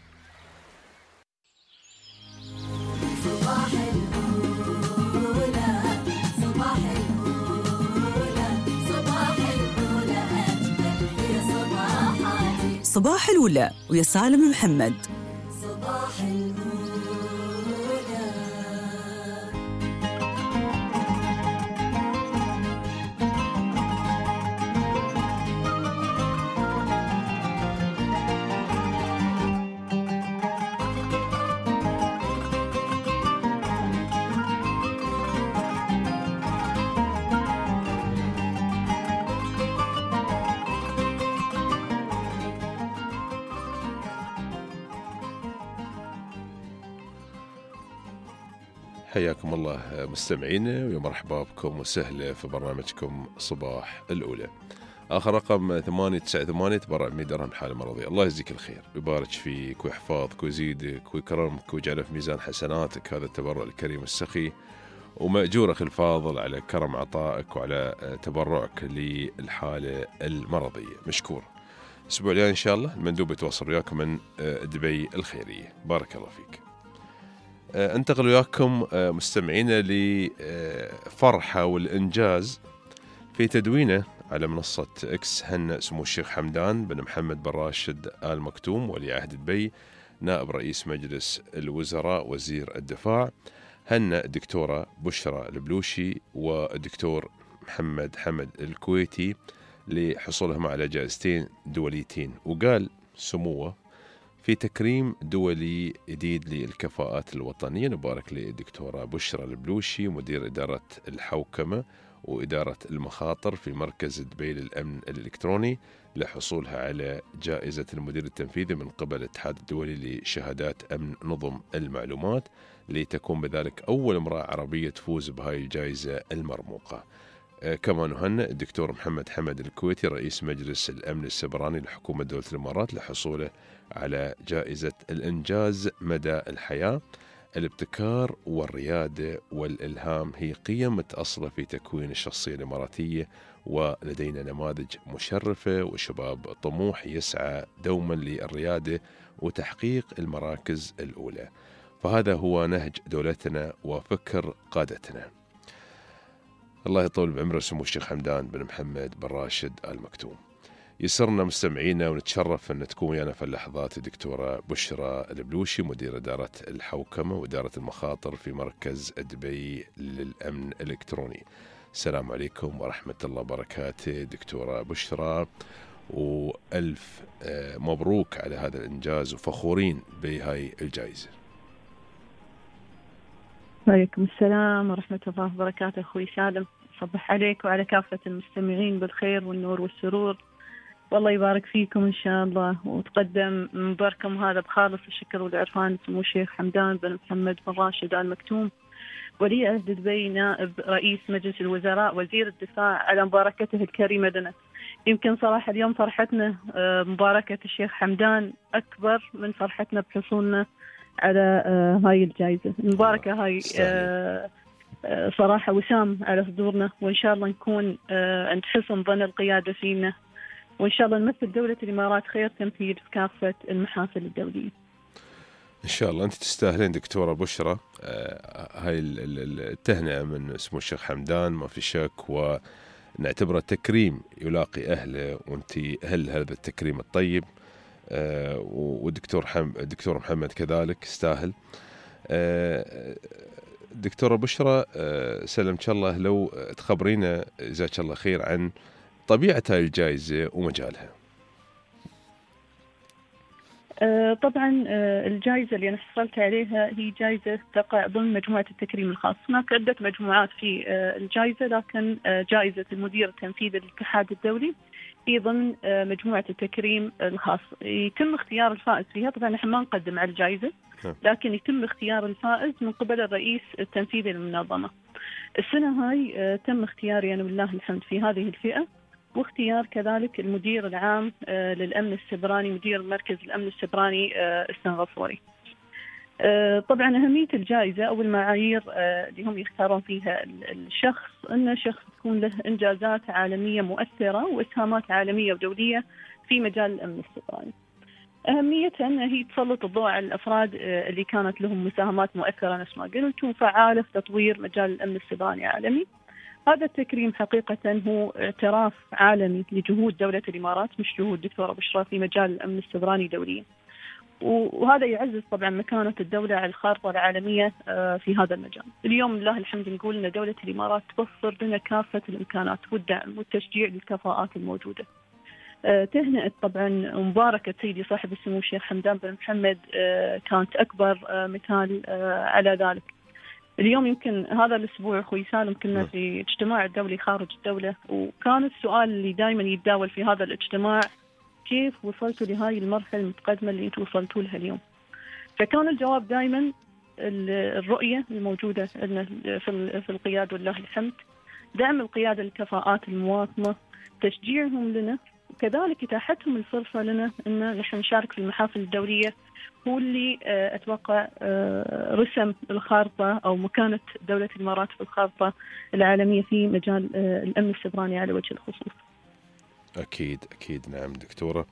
صباح الأولى صباح الأولى صباح الأولى أجمل في صباحاتي. صباح الأولى ويا سالم محمد. صباح الأولى. حياكم الله مستمعينا ويا مرحبا بكم وسهلا في برنامجكم صباح الأولى. آخر رقم 898 تبرع 100 درهم حالة مرضية. الله يجزيك الخير ويبارك فيك ويحفظك ويزيدك ويكرمك ويجعله في ميزان حسناتك هذا التبرع الكريم السخي، ومأجور أخي الفاضل على كرم عطائك وعلى تبرعك للحالة المرضية. مشكور. الأسبوع الجاي إن شاء الله المندوب يتواصل وياكم من دبي الخيرية. بارك الله فيك. انتقل وياكم مستمعينا لفرحة والإنجاز في تدوينه على منصة إكس. هنأ سمو الشيخ حمدان بن محمد بن راشد آل مكتوم ولي عهد دبي نائب رئيس مجلس الوزراء وزير الدفاع، هنأ الدكتورة بشرى البلوشي والدكتور محمد حمد الكويتي لحصولهم على جائزتين دوليتين. وقال سموه في تكريم دولي جديد للكفاءات الوطنية نبارك للدكتورة بشرى البلوشي مدير إدارة الحوكمة وإدارة المخاطر في مركز دبي للأمن الإلكتروني لحصولها على جائزة المدير التنفيذي من قبل الاتحاد الدولي لشهادات أمن نظم المعلومات، لتكون بذلك أول امرأة عربية تفوز بهاي الجائزة المرموقة. كما نهنئ الدكتور محمد حمد الكويتي رئيس مجلس الأمن السبراني لحكومة دولة الإمارات لحصوله على جائزة الإنجاز مدى الحياة. الابتكار والريادة والإلهام هي قيم متأصلة في تكوين الشخصية الإماراتية، ولدينا نماذج مشرفة وشباب طموح يسعى دوما للريادة وتحقيق المراكز الأولى، فهذا هو نهج دولتنا وفكر قادتنا. الله يطول بعمره سمو الشيخ حمدان بن محمد بن راشد آل مكتوم. يسرنا مستمعينا ونتشرف أن تكون ويانا في اللحظات الدكتورة بشرى البلوشي مدير إدارة الحوكمة وإدارة المخاطر في مركز دبي للأمن الإلكتروني. السلام عليكم ورحمة الله وبركاته دكتورة بشرى، وألف مبروك على هذا الإنجاز وفخورين بهاي الجائزة. وعليكم السلام ورحمة الله وبركاته أخوي سالم، صبح عليك وعلى كافة المستمعين بالخير والنور والسرور، والله يبارك فيكم إن شاء الله وتقدم منبركم هذا بخالص الشكر والعرفان سمو الشيخ حمدان بن محمد بن راشد آل مكتوم ولي عهد دبي نائب رئيس مجلس الوزراء وزير الدفاع على مباركته الكريمة لنا. يمكن صراحة اليوم فرحتنا مباركة الشيخ حمدان أكبر من فرحتنا بحصولنا على هاي الجائزة المباركة هاي. صراحة وسام على صدورنا، وإن شاء الله نكون عند حسن ظن القيادة فينا، وإن شاء الله نمثل دولة الإمارات خير تمثيل في كافة المحافل الدولية إن شاء الله. أنت تستاهلين دكتورة بشرى هاي التهنئة من سمو الشيخ حمدان ما في شك، ونعتبره تكريم يلاقي أهله، وأنت أهل هذا التكريم الطيب. والدكتور محمد كذلك استاهل. دكتورة بشرى سلمك الله لو تخبرينا جزاك الله خير عن طبيعة هاي الجائزة ومجالها. طبعا الجائزة اللي أنا حصلت عليها هي جائزة تقع ضمن مجموعة التكريم الخاص. هناك عدة مجموعات في الجائزة، لكن جائزة المدير التنفيذي للاتحاد الدولي هي ضمن مجموعة التكريم الخاص. يتم اختيار الفائز فيها، طبعا نحن ما نقدم على الجائزة، لكن يتم اختيار الفائز من قبل الرئيس التنفيذي للمنظمة. السنة هاي تم اختياري أنا بالله الحمد في هذه الفئة، واختيار كذلك المدير العام للأمن السبراني، مدير مركز الأمن السبراني السنغافوري. طبعا أهمية الجائزة أو المعايير اللي هم يختارون فيها الشخص، أنه شخص تكون له إنجازات عالمية مؤثرة وإسهامات عالمية ودولية في مجال الأمن السبراني. أهميتها أنها هي تسلط الضوء على الأفراد اللي كانت لهم مساهمات مؤثرة نفس ما قلت وفعالة في تطوير مجال الأمن السبراني العالمي. هذا التكريم حقيقة هو اعتراف عالمي لجهود دولة الإمارات، مش جهود دكتورة بشرى، في مجال الأمن السبراني دوليا، وهذا يعزز طبعا مكانة الدولة على الخارطة العالمية في هذا المجال. اليوم لله الحمد نقول أن دولة الإمارات توفر لنا كافة الإمكانات والدعم والتشجيع للكفاءات الموجودة. تهنئة طبعا مباركة سيدي صاحب السمو الشيخ حمدان بن محمد كانت أكبر مثال على ذلك. اليوم يمكن هذا الأسبوع أخوي سالم كنا في اجتماع الدولي خارج الدولة، وكان السؤال اللي دائما يتداول في هذا الاجتماع كيف وصلتوا لهاي المرحلة المتقدمة اللي انتم وصلتوا لها اليوم. فكان الجواب دائما الرؤية الموجودة في القيادة والله الحمد، دعم القيادة للكفاءات المواطنة، تشجيعهم لنا، وكذلك إتاحتهم الفرصة لنا أن نحن نشارك في المحافل الدولية، هو اللي أتوقع رسم الخارطة أو مكانة دولة الإمارات في الخارطة العالمية في مجال الأمن السبراني على وجه الخصوص. أكيد نعم دكتورة.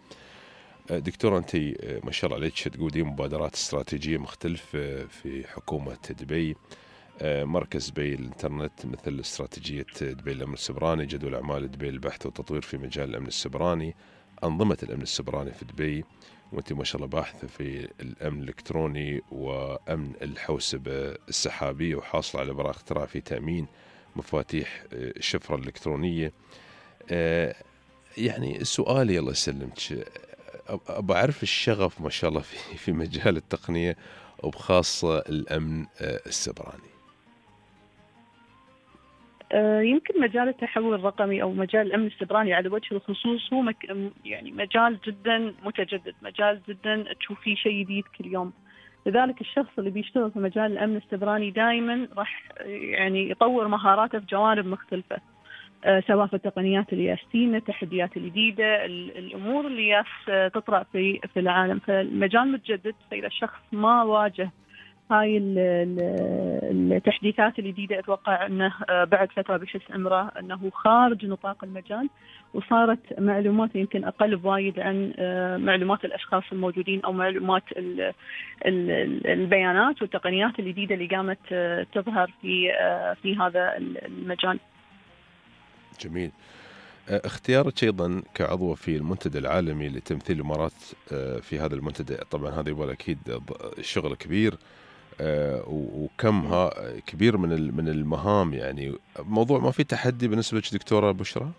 أنت ما شاء الله عليك تقودين مبادرات استراتيجية مختلفة في حكومة دبي، مركز دبي الانترنت، مثل استراتيجية دبي الأمن السبراني، جدول أعمال دبي للبحث والتطوير في مجال الأمن السبراني، أنظمة الأمن السبراني في دبي، وأنت ما شاء الله باحثة في الأمن الإلكتروني وأمن الحوسبة السحابية، وحاصلة على براءة اختراع في تأمين مفاتيح الشفرة الإلكترونية. يعني سؤالي الله يسلمك، أبغى أعرف الشغف ما شاء الله في مجال التقنية وبخاصة الأمن السبراني. يمكن مجال التحول الرقمي أو مجال الأمن السبراني على وجه الخصوص هو يعني مجال جدا متجدد، مجال جدا تشوف فيه شيء جديد كل يوم. لذلك الشخص اللي بيشتغل في مجال الأمن السبراني دائما راح يعني يطور مهاراته في جوانب مختلفة، سواء في التقنيات اللي ياسين، التحديات الجديدة، الأمور اللي ياس تطرأ في العالم. فالمجال متجدد، فإذا الشخص ما واجه هاي التحديثات الجديدة أتوقع أنه بعد فترة بحس عمره أنه خارج نطاق المجال، وصارت معلومات يمكن أقل بوايد عن معلومات الأشخاص الموجودين أو معلومات البيانات والتقنيات الجديدة اللي قامت تظهر في هذا المجال. جميل. اختيارك أيضا كعضوة في المنتدى العالمي لتمثيل الإمارات في هذا المنتدى، طبعا هذا يبغى أكيد شغل كبير وكمها كبير من المهام. يعني موضوع ما في تحدي بالنسبة لك دكتورة بشرى؟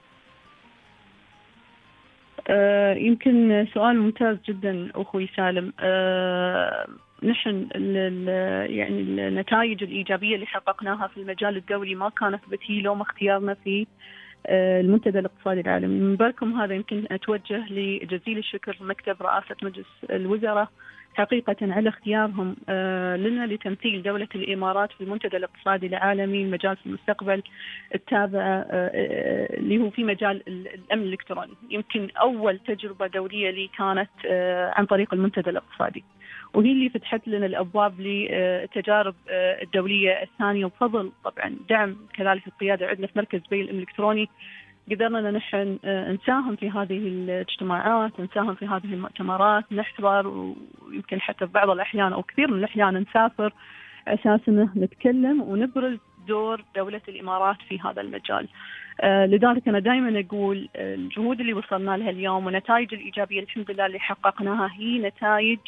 يمكن سؤال ممتاز جدا أخوي سالم. نحن يعني النتائج الإيجابية اللي حققناها في المجال الدولي ما كانت بتي لو ما اختيارنا في المنتدى الاقتصادي العالمي. من بالكم هذا يمكن أتوجه لجزيل الشكر لمكتب رئاسة مجلس الوزراء حقيقة على اختيارهم لنا لتمثيل دولة الإمارات في المنتدى الاقتصادي العالمي المجال في المستقبل التابع اللي هو في مجال الأمن الإلكتروني. يمكن أول تجربة دولية لي كانت عن طريق المنتدى الاقتصادي، وهي اللي فتحت لنا الأبواب للتجارب الدولية الثانية، وبفضل طبعا دعم كذلك القيادة عندنا في مركز دبي الأمن الإلكتروني قدرنا نحن نساهم في هذه الاجتماعات، نساهم في هذه المؤتمرات، نحضر، ويمكن حتى في بعض الأحيان أو كثير من الأحيان نسافر أساسا نتكلم ونبرز دور دولة الإمارات في هذا المجال. لذلك أنا دائما أقول الجهود اللي وصلنا لها اليوم والنتائج الإيجابية الحمد لله اللي حققناها هي نتائج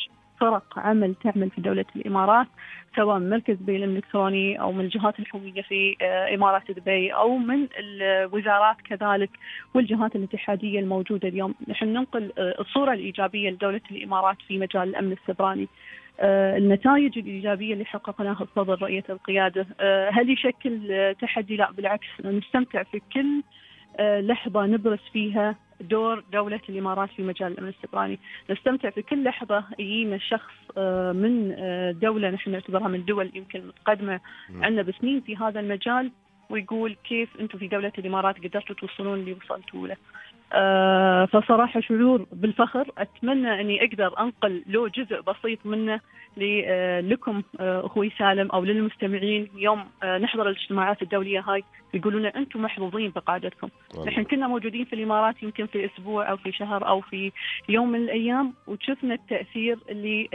فرق عمل تعمل في دولة الإمارات، سواء من مركز دبي الإلكتروني أو من الجهات الحكومية في إمارات دبي أو من الوزارات كذلك والجهات الاتحادية الموجودة اليوم. نحن ننقل الصورة الإيجابية لدولة الإمارات في مجال الأمن السيبراني. النتائج الإيجابية اللي حققناها بفضل رؤية القيادة، هل يشكل تحدي؟ لا بالعكس، نستمتع في كل لحظة نبرز فيها دور دولة الإمارات في مجال الأمن السيبراني. نستمتع في كل لحظة يجينا شخص من دولة نحن نعتبرها من دول يمكن متقدمة عندنا بسنين في هذا المجال، ويقول كيف أنتم في دولة الإمارات قدرتوا توصلون اللي وصلتوا له. فصراحة شعور بالفخر. أتمنى أني أقدر أنقل له جزء بسيط منه لكم أخوي سالم أو للمستمعين. يوم نحضر الاجتماعات الدولية هاي يقولون أنتم محظوظين بقعدتكم. نحن كنا موجودين في الإمارات يمكن في أسبوع أو في شهر أو في يوم من الأيام، وشفنا التأثير اللي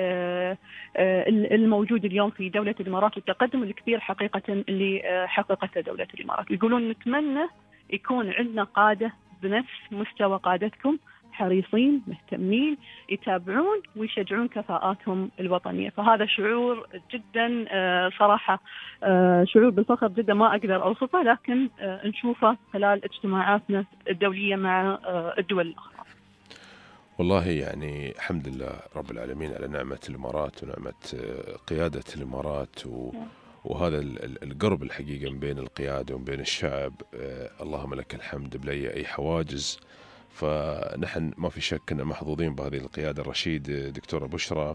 الموجود اليوم في دولة الإمارات والتقدم الكبير حقيقة اللي حققته دولة الإمارات. يقولون نتمنى يكون عندنا قادة بنفس مستوى قادتكم، حريصين مهتمين يتابعون ويشجعون كفاءاتهم الوطنية. فهذا شعور جدا صراحة شعور بالفخر جدا ما أقدر أوصفه، لكن نشوفه خلال اجتماعاتنا الدولية مع الدول الأخرى. والله يعني الحمد لله رب العالمين على نعمة الإمارات ونعمة قيادة الإمارات وهذا القرب الحقيقة بين القيادة وبين الشعب. اللهم لك الحمد بلا أي حواجز. فنحن ما في شك أن محظوظين بهذه القيادة الرشيد دكتورة بشرى،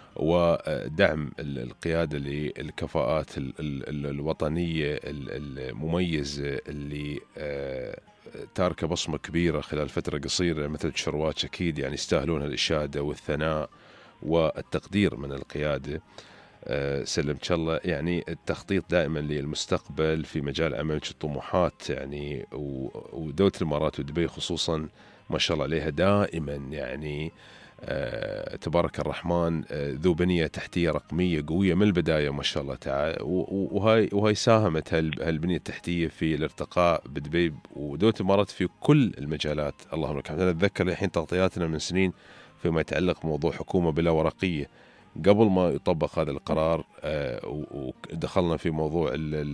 ودعم القيادة للكفاءات الوطنية المميزة اللي تاركة بصمة كبيرة خلال فترة قصيرة مثل شرواتش. أكيد يعني يستاهلون الإشادة والثناء والتقدير من القيادة. سلم إن شاء الله. يعني التخطيط دائما للمستقبل في مجال عملك الطموحات يعني، ودولة الإمارات ودبي خصوصا ما شاء الله عليها دائما يعني تبارك الرحمن ذو بنية تحتية رقمية قوية من البداية ما شاء الله تعالى. وهاي ساهمت هالبنية التحتية في الارتقاء بدبي ودولة الإمارات في كل المجالات. اللهم لك الحمد. أنا أتذكر الحين تغطياتنا من سنين فيما يتعلق بموضوع حكومة بلا ورقية قبل ما يطبق هذا القرار، ودخلنا في موضوع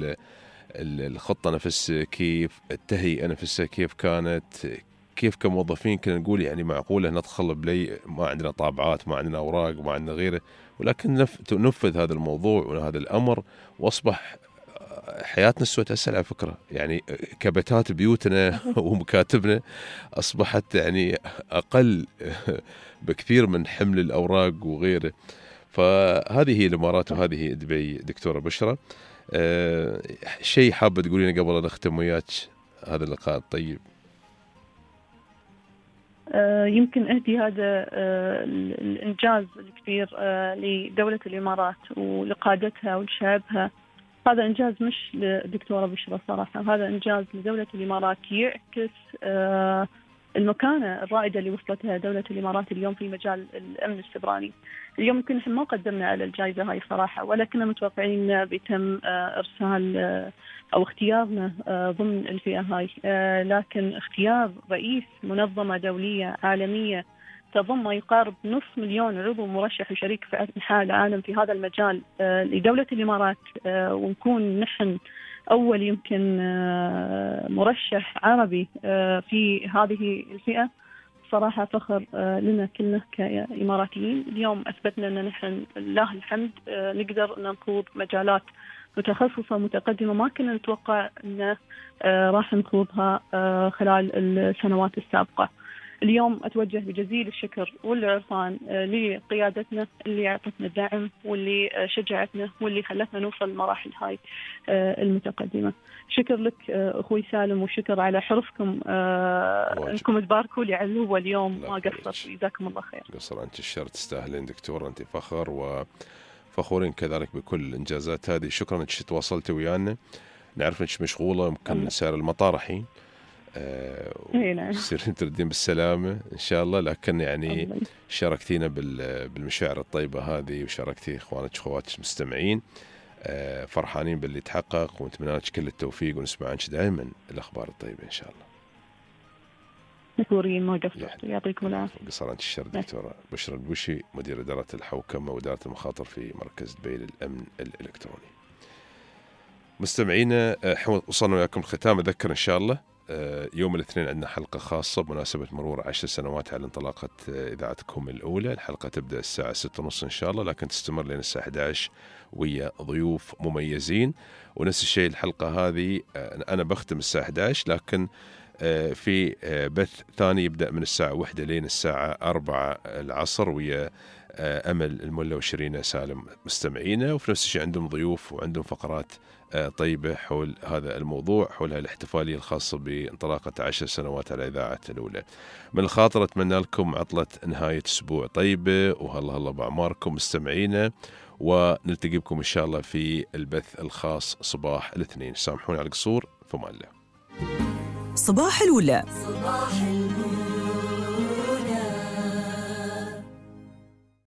الخطة نفسها، كيف التهيئة نفسها كيف كانت، كيف كموظفين كنا نقول يعني معقولة ندخل بلي ما عندنا طابعات ما عندنا أوراق ما عندنا غيره، ولكن نفذ هذا الموضوع وهذا الأمر، وأصبح حياتنا سوت أسهل على فكرة. يعني كبتات بيوتنا ومكاتبنا أصبحت يعني أقل بكثير من حمل الأوراق وغيره. فهذه هي الإمارات وهذه دبي دكتورة بشرى. شيء حابة تقولين قبل أن نختم وياك هذا اللقاء الطيب؟ يمكن أهدي هذا الإنجاز الكبير لدولة الإمارات ولقادتها ولشعبها. هذا إنجاز مش لدكتورة بشرى صراحة، هذا إنجاز لدولة الإمارات يعكس المكانة الرائدة اللي وصلتها دولة الإمارات اليوم في مجال الأمن السيبراني. اليوم يمكن نحن ما قدمنا على الجائزة هاي صراحة، ولكننا متوقعين بيتم إرسال أو اختيارنا ضمن الفئة هاي، لكن اختيار رئيس منظمة دولية عالمية تضم ما يقارب 500,000 عضو مرشح وشريك في أنحاء العالم في هذا المجال لدولة الإمارات، ونكون نحن أول يمكن مرشح عربي في هذه الفئة. صراحة فخر لنا كلنا كإماراتيين. اليوم أثبتنا أن نحن لله الحمد نقدر نخوض مجالات متخصصة متقدمة ما كنا نتوقع أن راح نخوضها خلال السنوات السابقة. اليوم أتوجه بجزيل الشكر والعرفان لقيادتنا اللي أعطتنا الدعم واللي شجعتنا واللي خلتنا نوصل المراحل هاي المتقدمة. شكر لك أخوي سالم، وشكر على حرصكم أنكم تباركوا لي على هو اليوم ما قصرت. جزاكم الله خير. قصر أنت الشر، تستاهلين دكتور، أنت فخر وفخورين كذلك بكل الإنجازات هذه. شكرا أنك تواصلت ويانا. نعرف أنك مشغولة، يمكن سعر المطار الحين تصيرين تردين بالسلامة إن شاء الله، لكن يعني شاركتينا بالمشاعر الطيبة هذه، وشاركتي إخوانك أخواتك المستمعين. فرحانين باللي تحقق، ونتمنى لك كل التوفيق، ونسمع عنك دائما الأخبار الطيبة إن شاء الله. مشكورين ما قصرتوا، يعطيكم العافية. قصر عن الشر دكتورة بشرى البوشي، مدير إدارة الحوكمة وإدارة المخاطر في مركز دبي للأمن الإلكتروني. مستمعينا وصلنا وياكم الختام. أذكر إن شاء الله يوم الاثنين عندنا حلقة خاصة بمناسبة مرور 10 سنوات على انطلاقة إذاعتكم الأولى. الحلقة تبدأ الساعة 6:30 إن شاء الله، لكن تستمر لين الساعة 11 ويا ضيوف مميزين. ونفس الشيء الحلقة هذه أنا بختم الساعة 11، لكن في بث ثاني يبدأ من الساعة 1 لين الساعة 4 العصر ويا أمل الملا وشيرين سالم مستمعينا. وفي نفس الشيء عندهم ضيوف وعندهم فقرات طيبة حول هذا الموضوع، حول الاحتفالية الخاصة بانطلاقة 10 سنوات على إذاعة الأولى. من الخاطر أتمنى لكم عطلة نهاية أسبوع طيبة، وهلا بأعماركم مستمعينا، ونلتقي بكم إن شاء الله في البث الخاص صباح الاثنين. سامحوني على القصور، فما الله. صباح الأولى. صباح الأولى.